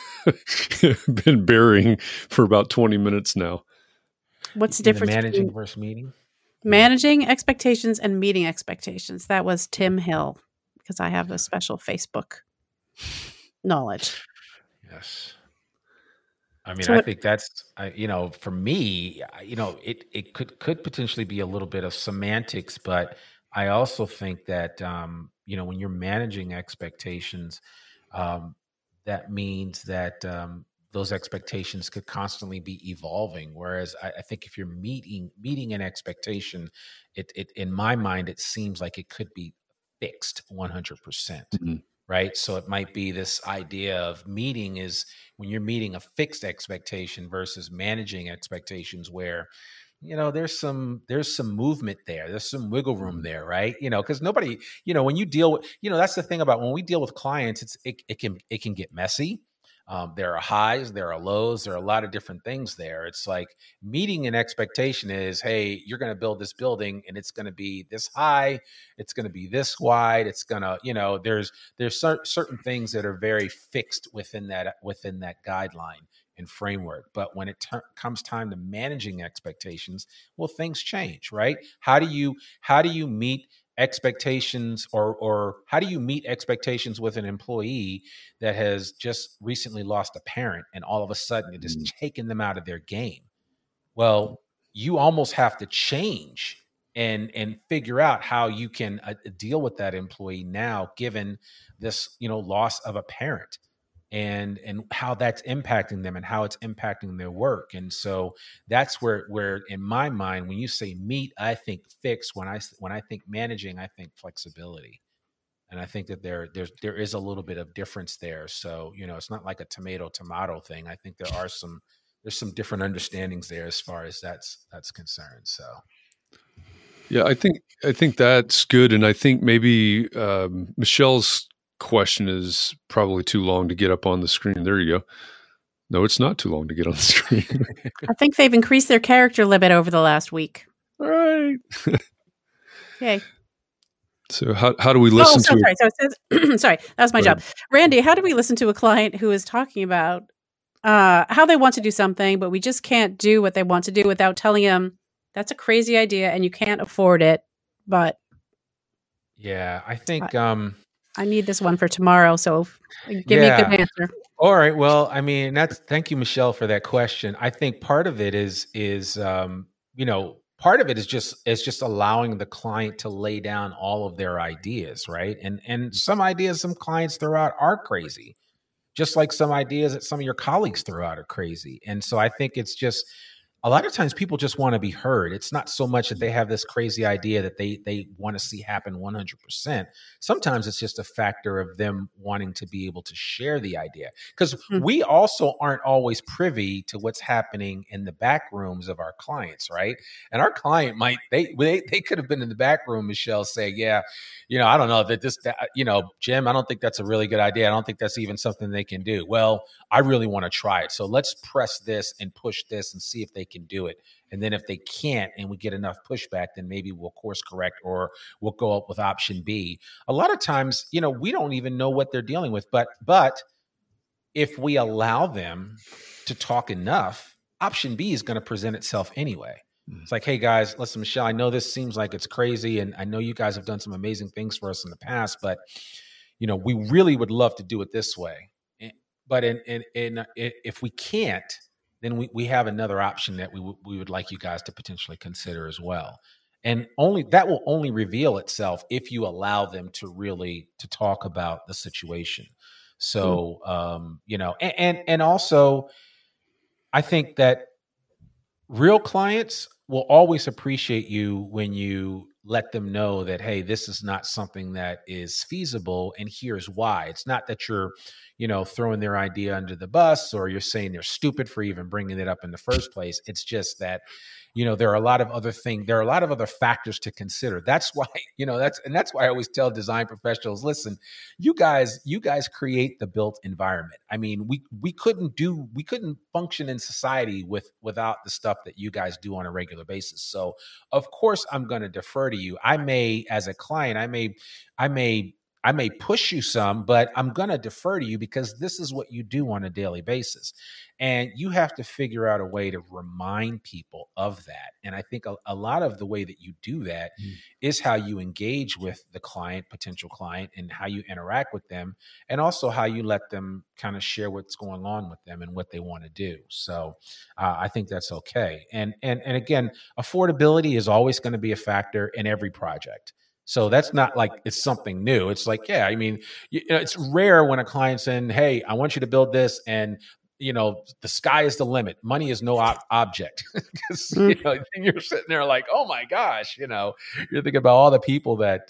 been burying for about 20 minutes now. What's the difference managing versus meeting? Managing expectations and meeting expectations. That was Tim Hill, because I have a special Facebook knowledge. Yes. I mean, I think that's, for me, it could potentially be a little bit of semantics, but I also think that, when you're managing expectations, that means that those expectations could constantly be evolving. Whereas I think if you're meeting an expectation, it in my mind, it seems like it could be fixed 100%. Mm-hmm. Right. So it might be this idea of meeting is when you're meeting a fixed expectation versus managing expectations where, there's some movement there. There's some wiggle room there. Right. Because nobody, when you deal with, that's the thing about when we deal with clients, it can get messy. There are highs, there are lows, there are a lot of different things there. It's like meeting an expectation is, hey, you're going to build this building and it's going to be this high, it's going to be this wide, it's going to, there's certain things that are very fixed within that guideline and framework. But when it comes time to managing expectations, well, things change, right? How do you meet expectations or how do you meet expectations with an employee that has just recently lost a parent and all of a sudden it has taken them out of their game? Well, you almost have to change and figure out how you can deal with that employee now, given this, loss of a parent and how that's impacting them and how it's impacting their work. And so that's where in my mind, when you say meet, I think fix. When I think managing, I think flexibility. And I think that there is a little bit of difference there. So, it's not like a tomato thing. I think there's some different understandings there as far as that's concerned. So yeah, I think that's good. And I think maybe Michelle's question is probably too long to get up on the screen. There you go. No, it's not too long to get on the screen. I think they've increased their character limit over the last week. All right. Yay. So how do we listen to it? So it says, sorry, that was my job. Randy, how do we listen to a client who is talking about how they want to do something, but we just can't do what they want to do without telling them that's a crazy idea and you can't afford it, but yeah, I think I need this one for tomorrow, so give me a good answer. All right. Well, I mean, thank you, Michelle, for that question. I think part of it is part of it is just allowing the client to lay down all of their ideas, right? And some ideas some clients throw out are crazy, just like some ideas that some of your colleagues throw out are crazy. And so I think it's just a lot of times people just want to be heard. It's not so much that they have this crazy idea that they want to see happen 100%. Sometimes it's just a factor of them wanting to be able to share the idea. Because we also aren't always privy to what's happening in the back rooms of our clients, right? And our client they could have been in the back room, Michelle, saying, yeah, I don't know that Jim, I don't think that's a really good idea. I don't think that's even something they can do. Well, I really want to try it. So let's press this and push this and see if they can do it. And then if they can't and we get enough pushback, then maybe we'll course correct or we'll go up with option B. A lot of times, we don't even know what they're dealing with, but if we allow them to talk enough, option B is going to present itself anyway. It's like, hey guys, listen, Michelle, I know this seems like it's crazy. And I know you guys have done some amazing things for us in the past, but we really would love to do it this way. But if we can't, then we have another option that we would like you guys to potentially consider as well. And that will only reveal itself if you allow them to talk about the situation. So, and also I think that real clients will always appreciate you when you let them know that, hey, this is not something that is feasible, and here's why. It's not that you're, throwing their idea under the bus or you're saying they're stupid for even bringing it up in the first place. It's just that, there are a lot of other things. There are a lot of other factors to consider. That's why, that's why I always tell design professionals, listen, you guys create the built environment. I mean, we couldn't function in society without the stuff that you guys do on a regular basis. So of course I'm going to defer to you. I may, as a client, I may push you some, but I'm going to defer to you because this is what you do on a daily basis. And you have to figure out a way to remind people of that. And I think a lot of the way that you do that is how you engage with the potential client, and how you interact with them, and also how you let them kind of share what's going on with them and what they want to do. So I think that's okay. And again, affordability is always going to be a factor in every project. So that's not like it's something new. It's like, yeah, I mean, it's rare when a client's saying, hey, I want you to build this, and the sky is the limit. Money is no object. Because then you're sitting there like, oh my gosh, you're thinking about all the people that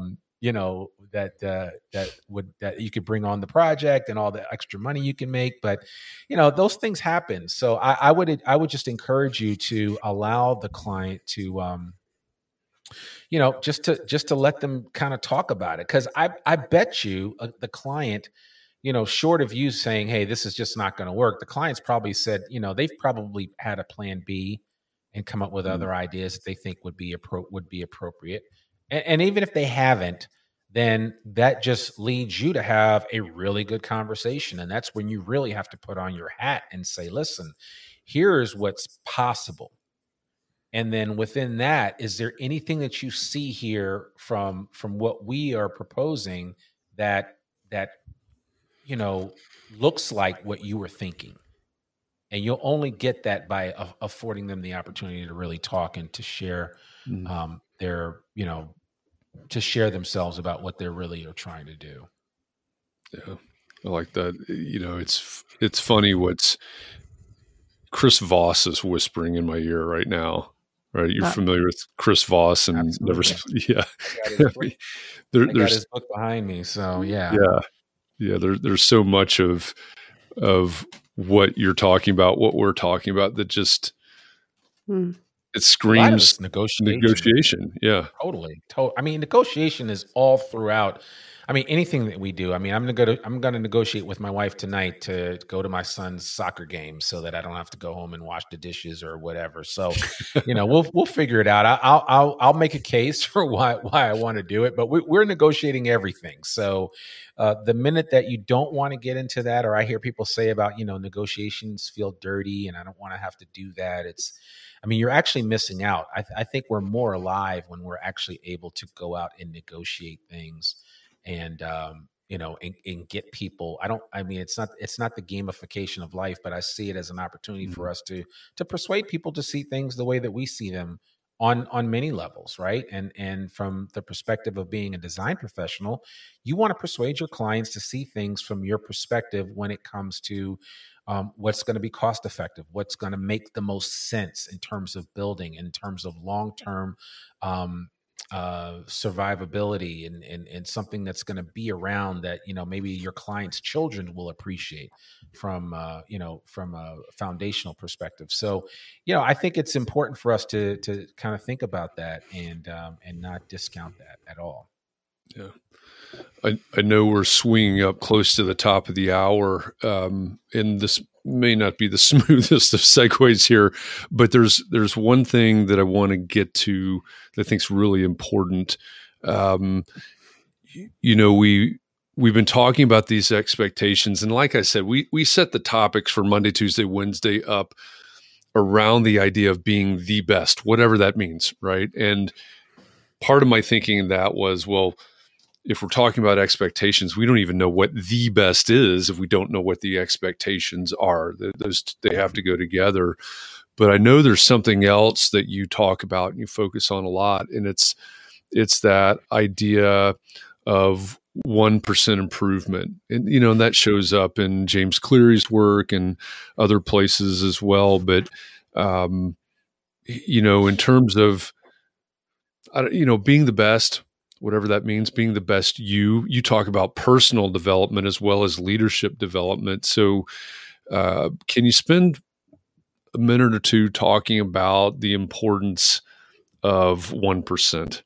that you could bring on the project and all the extra money you can make. But those things happen. So I would just encourage you to allow the client to just to let them kind of talk about it. Because I bet you the client, short of you saying, hey, this is just not going to work, the client's probably said, they've probably had a plan B and come up with other ideas that they think would be appropriate. And even if they haven't, then that just leads you to have a really good conversation. And that's when you really have to put on your hat and say, listen, here's what's possible. And then within that, is there anything that you see here from what we are proposing that looks like what you were thinking? And you'll only get that by affording them the opportunity to really talk and to share to share themselves about what they really are trying to do. Yeah, I like that. It's funny what's Chris Voss is whispering in my ear right now. Right, you're familiar with Chris Voss, and absolutely. Yeah. I got his book behind me, so yeah. There's so much of what you're talking about, what we're talking about, that just it screams negotiation. Yeah, totally. I mean, negotiation is all throughout. I mean, anything that we do. I mean, I'm going to negotiate with my wife tonight to go to my son's soccer game so that I don't have to go home and wash the dishes or whatever. So, we'll figure it out. I'll make a case for why I want to do it, but we're negotiating everything. So, the minute that you don't want to get into that, or I hear people say about, negotiations feel dirty and I don't want to have to do that, you're actually missing out. I think we're more alive when we're actually able to go out and negotiate things. And and get people. It's not the gamification of life, but I see it as an opportunity for us to persuade people to see things the way that we see them on many levels, right? And from the perspective of being a design professional, you want to persuade your clients to see things from your perspective when it comes to what's going to be cost effective, what's going to make the most sense in terms of building, in terms of long-term survivability, and something that's going to be around that maybe your client's children will appreciate from a foundational perspective. So I think it's important for us to kind of think about that and not discount that at all. Yeah, I know we're swinging up close to the top of the hour, and this may not be the smoothest of segues here, but there's one thing that I want to get to that I think is really important. We've been talking about these expectations, and like I said, we set the topics for Monday, Tuesday, Wednesday up around the idea of being the best, whatever that means, right? And part of my thinking in that was, well, if we're talking about expectations, we don't even know what the best is if we don't know what the expectations are. They have to go together. But I know there's something else that you talk about and you focus on a lot, and it's that idea of 1% improvement. And, and that shows up in James Cleary's work and other places as well. But, in terms of, being the best, whatever that means, being the best you talk about personal development as well as leadership development. So can you spend a minute or two talking about the importance of 1%.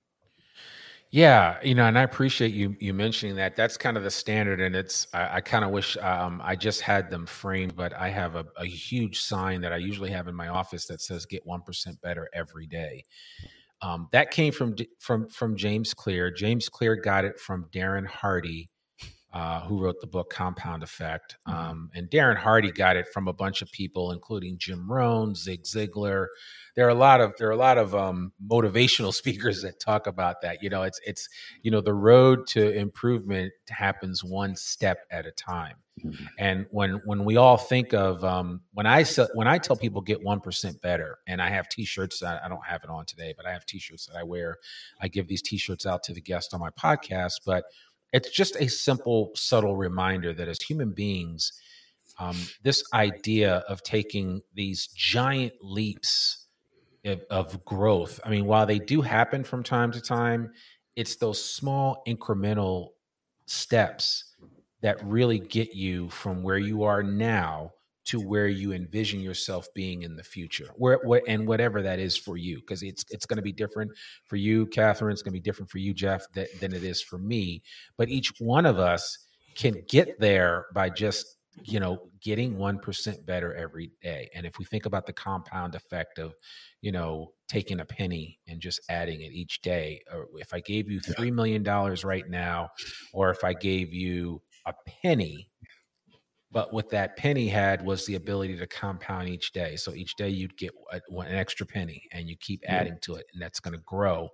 Yeah, and I appreciate you mentioning that. That's kind of the standard, and I kind of wish I just had them framed, but I have a huge sign that I usually have in my office that says "Get 1% better every day." That came from James Clear. James Clear got it from Darren Hardy, who wrote the book Compound Effect. And Darren Hardy got it from a bunch of people, including Jim Rohn, Zig Ziglar. There are a lot of motivational speakers that talk about that. It's the road to improvement happens one step at a time. Mm-hmm. And when we all think of when I tell people get 1% better, and I have T-shirts, I don't have it on today, but I have T-shirts that I wear. I give these T-shirts out to the guests on my podcast, but it's just a simple, subtle reminder that as human beings, this idea of taking these giant leaps of growth, I mean, while they do happen from time to time, it's those small incremental steps that really get you from where you are now to where you envision yourself being in the future, and whatever that is for you, because it's going to be different for you, Catherine. It's going to be different for you, Jeff, than it is for me. But each one of us can get there by just getting 1% better every day. And if we think about the compound effect of taking a penny and just adding it each day, or if I gave you $3 million right now, or if I gave you a penny, but what that penny had was the ability to compound each day. So each day you'd get an extra penny, and you keep adding to it, and that's going to grow.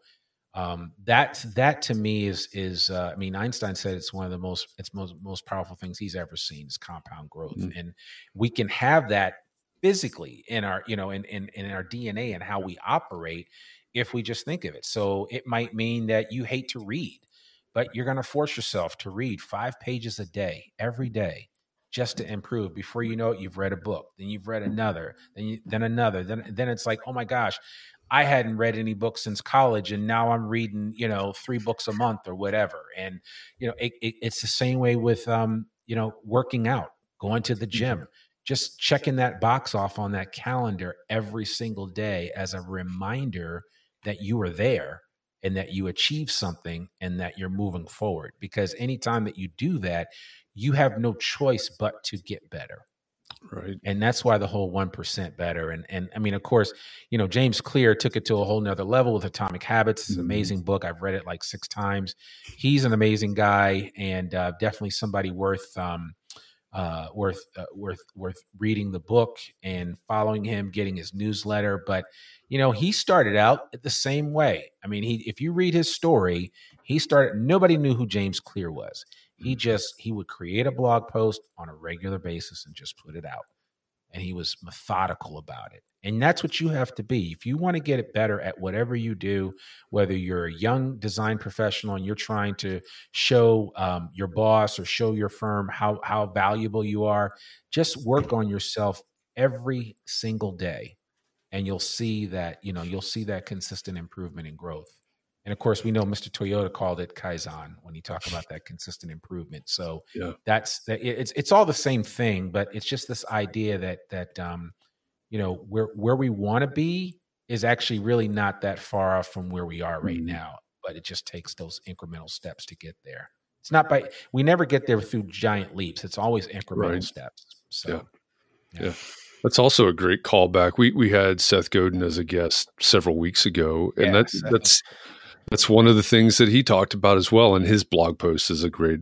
That to me is I mean, Einstein said it's one of the most powerful things he's ever seen is compound growth. Mm-hmm. And we can have that physically in our, in our DNA and how we operate if we just think of it. So it might mean that you hate to read, but you're going to force yourself to read 5 pages a day, every day, just to improve. Before you know it, you've read a book, then you've read another, then another, then it's like, oh my gosh, I hadn't read any books since college, and now I'm reading, 3 books a month or whatever. And, it's the same way with, working out, going to the gym, just checking that box off on that calendar every single day as a reminder that you are there and that you achieve something and that you're moving forward. Because anytime that you do that, you have no choice but to get better. Right. And that's why the whole 1% better. And I mean, of course, James Clear took it to a whole nother level with Atomic Habits. It's an amazing book. I've read it like 6 times. He's an amazing guy, and definitely somebody worth reading the book and following him, getting his newsletter. But, he started out the same way. I mean, if you read his story, nobody knew who James Clear was. He would create a blog post on a regular basis and just put it out. And he was methodical about it. And that's what you have to be. If you want to get it better at whatever you do, whether you're a young design professional and you're trying to show your boss or show your firm how valuable you are, just work on yourself every single day. And you'll see that, consistent improvement and growth. And of course, we know Mr. Toyota called it Kaizen when he talked about that consistent improvement. So it's all the same thing, but it's just this idea that where we want to be is actually really not that far off from where we are right now, but it just takes those incremental steps to get there. It's not we never get there through giant leaps. It's always incremental steps. So, yeah. That's also a great callback. We had Seth Godin as a guest several weeks ago, and that's one of the things that he talked about as well. And his blog post is a great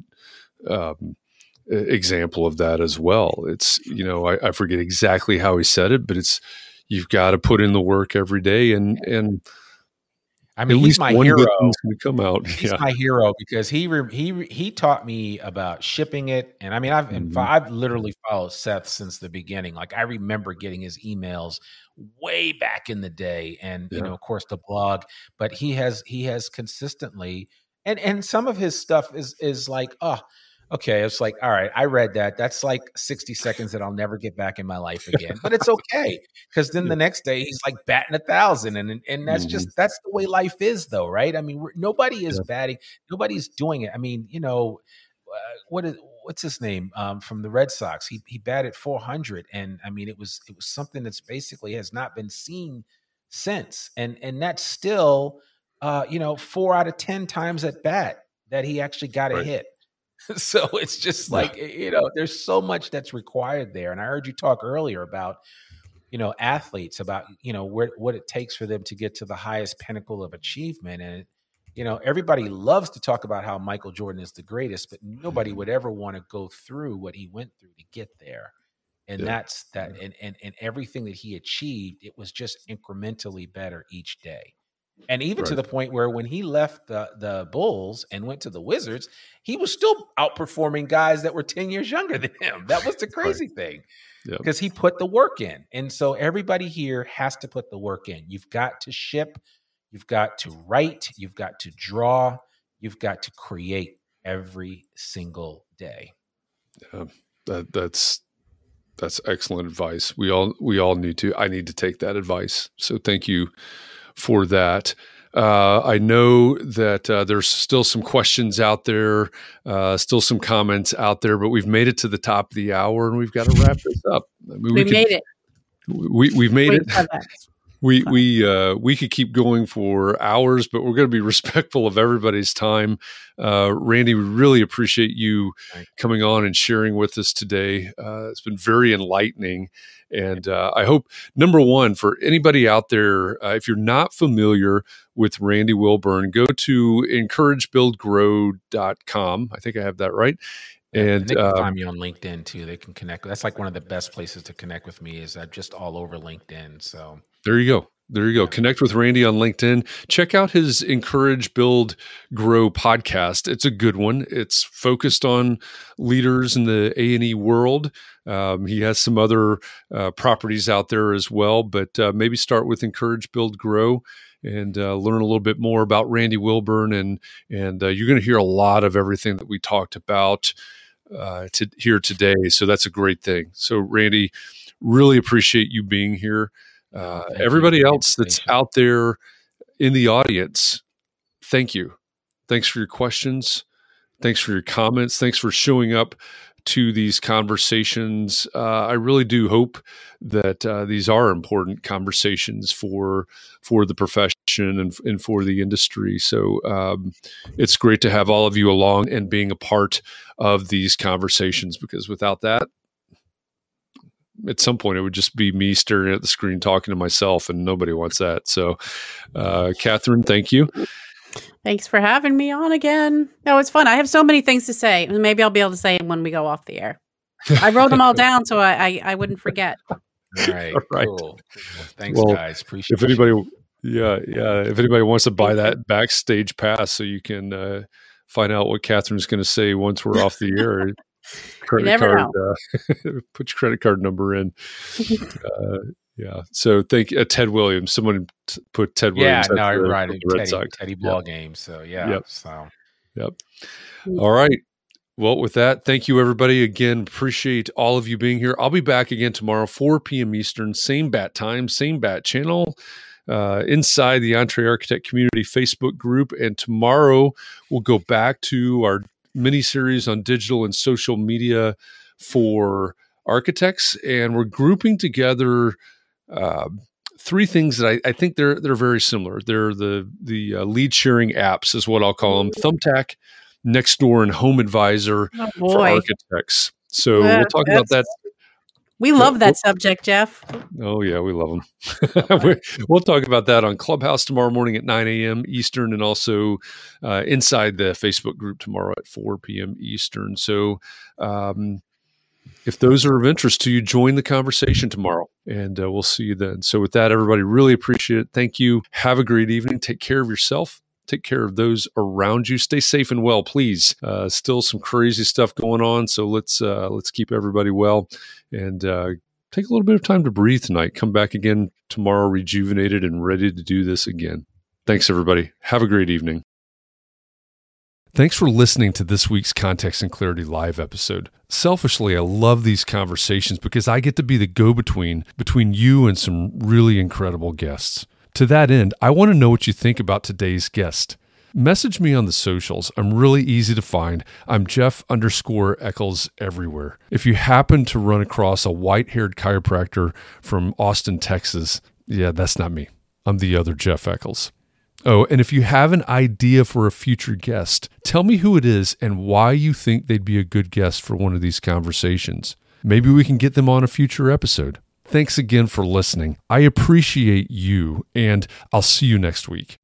example of that as well. It's, I forget exactly how he said it, but it's, you've got to put in the work every day. And I mean, he's my hero. To come out. He's my hero because he taught me about shipping it. And I mean, I've literally followed Seth since the beginning. Like I remember getting his emails way back in the day, and of course the blog. But he has consistently, and some of his stuff is like, oh, okay. It's like, all right, I read that. That's like 60 seconds that I'll never get back in my life again. But it's okay, because then the next day he's like batting 1,000, and that's that's the way life is, though, right? I mean, nobody is batting, nobody's doing it. I mean, what's his name from the Red Sox. He batted .400, and I mean it was something that's basically has not been seen since. And that's still 4 out of 10 times at bat that he actually got a hit. So it's just like, there's so much that's required there. And I heard you talk earlier about, athletes, about, what it takes for them to get to the highest pinnacle of achievement. And, everybody loves to talk about how Michael Jordan is the greatest, but nobody would ever want to go through what he went through to get there. And that's that. And everything that he achieved, it was just incrementally better each day. And even to the point where when he left the Bulls and went to the Wizards, he was still outperforming guys that were 10 years younger than him. That was the crazy thing, because he put the work in. And so everybody here has to put the work in. You've got to ship, you've got to write, you've got to draw, you've got to create every single day. That's excellent advice. We all need to. I need to take that advice. So thank you for that. I know that there's still some questions out there, still some comments out there, but we've made it to the top of the hour and we've got to wrap this up. I mean, we've made it. We've made it. We could keep going for hours, but we're going to be respectful of everybody's time. Randy, we really appreciate you coming on and sharing with us today. It's been very enlightening. And I hope, number one, for anybody out there, if you're not familiar with Randy Wilburn, go to encouragebuildgrow.com. I think I have that right. And they can find me on LinkedIn too. They can connect. That's like one of the best places to connect with me, is I'm just all over LinkedIn. So there you go. There you go. Connect with Randy on LinkedIn. Check out his Encourage, Build, Grow podcast. It's a good one. It's focused on leaders in the A&E world. He has some other properties out there as well, but maybe start with Encourage, Build, Grow, and learn a little bit more about Randy Wilburn. And you're going to hear a lot of everything that we talked about here today. So that's a great thing. So Randy, really appreciate you being here. Everybody else that's out there in the audience, thank you. Thanks for your questions. Thanks for your comments. Thanks for showing up to these conversations. I really do hope that these are important conversations for the profession and for the industry. So it's great to have all of you along and being a part of these conversations, because without that, at some point, it would just be me staring at the screen talking to myself, and nobody wants that. So, Catherine, thank you. Thanks for having me on again. No, it's fun. I have so many things to say. Maybe I'll be able to say them when we go off the air. I wrote them all down so I wouldn't forget. All right. Cool. Thanks, guys. Appreciate it. If anybody wants to buy that backstage pass so you can find out what Catherine's going to say once we're off the air, credit card, put your credit card number in. So thank Ted Williams. Someone put Ted Williams. Yeah, no, you're right. Teddy ball game. So Yep. All right. Well, with that, thank you, everybody. Again, appreciate all of you being here. I'll be back again tomorrow, 4 p.m. Eastern, same bat time, same bat channel, inside the EntreArchitect Community Facebook group. And tomorrow we'll go back to our mini-series on digital and social media for architects, and we're grouping together 3 things that I think they're very similar. They're the lead sharing apps, is what I'll call them: Thumbtack, Nextdoor, and Home Advisor for architects. So we'll talk about that. We love that subject, Jeff. Oh, yeah, we love them. We'll talk about that on Clubhouse tomorrow morning at 9 a.m. Eastern, and also inside the Facebook group tomorrow at 4 p.m. Eastern. So if those are of interest to you, join the conversation tomorrow, and we'll see you then. So with that, everybody, really appreciate it. Thank you. Have a great evening. Take care of yourself. Take care of those around you. Stay safe and well, please. Still some crazy stuff going on, so let's keep everybody well, and take a little bit of time to breathe tonight. Come back again tomorrow, rejuvenated and ready to do this again. Thanks, everybody. Have a great evening. Thanks for listening to this week's Context and Clarity Live episode. Selfishly, I love these conversations because I get to be the go-between between you and some really incredible guests. To that end, I want to know what you think about today's guest. message me on the socials. I'm really easy to find. I'm Jeff_Eccles everywhere. If you happen to run across a white-haired chiropractor from Austin, Texas, yeah, that's not me. I'm the other Jeff Eccles. Oh, and if you have an idea for a future guest, tell me who it is and why you think they'd be a good guest for one of these conversations. Maybe we can get them on a future episode. Thanks again for listening. I appreciate you, and I'll see you next week.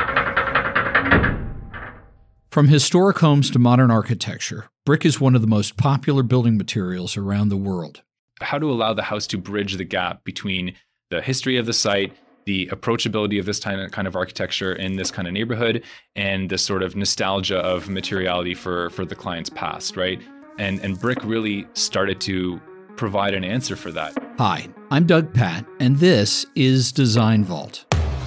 From historic homes to modern architecture, brick is one of the most popular building materials around the world. How to allow the house to bridge the gap between the history of the site, the approachability of this kind of architecture in this kind of neighborhood, and the sort of nostalgia of materiality for the client's past, right? And brick really started to provide an answer for that. Hi, I'm Doug Patt, and this is Design Vault.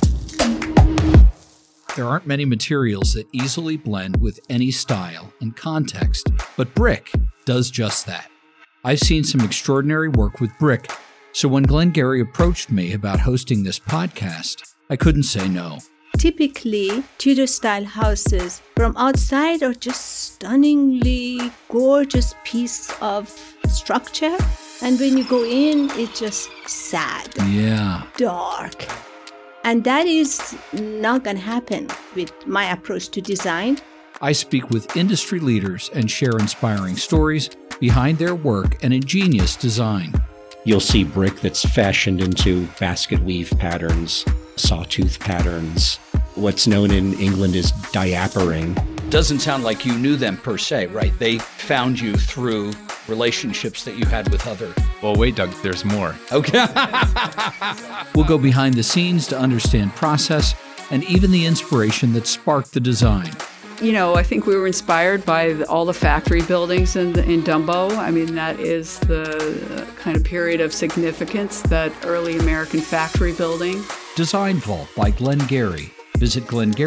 There aren't many materials that easily blend with any style and context, but brick does just that. I've seen some extraordinary work with brick, so when Glenn Gary approached me about hosting this podcast, I couldn't say no. Typically, Tudor-style houses from outside are just stunningly gorgeous piece of structure, and when you go in, it's just sad, dark. And that is not going to happen with my approach to design. I speak with industry leaders and share inspiring stories behind their work and ingenious design. You'll see brick that's fashioned into basket weave patterns, sawtooth patterns. What's known in England as diapering. Doesn't sound like you knew them per se, right? They found you through relationships that you had with other... Well, wait, Doug, there's more. Okay. We'll go behind the scenes to understand process and even the inspiration that sparked the design. You know, I think we were inspired by all the factory buildings in Dumbo. I mean, that is the kind of period of significance, that early American factory building. Design Vault by Glenn Gary. Visit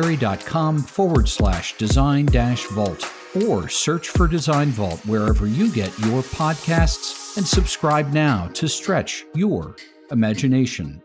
glengary.com/design-vault or search for Design Vault wherever you get your podcasts and subscribe now to stretch your imagination.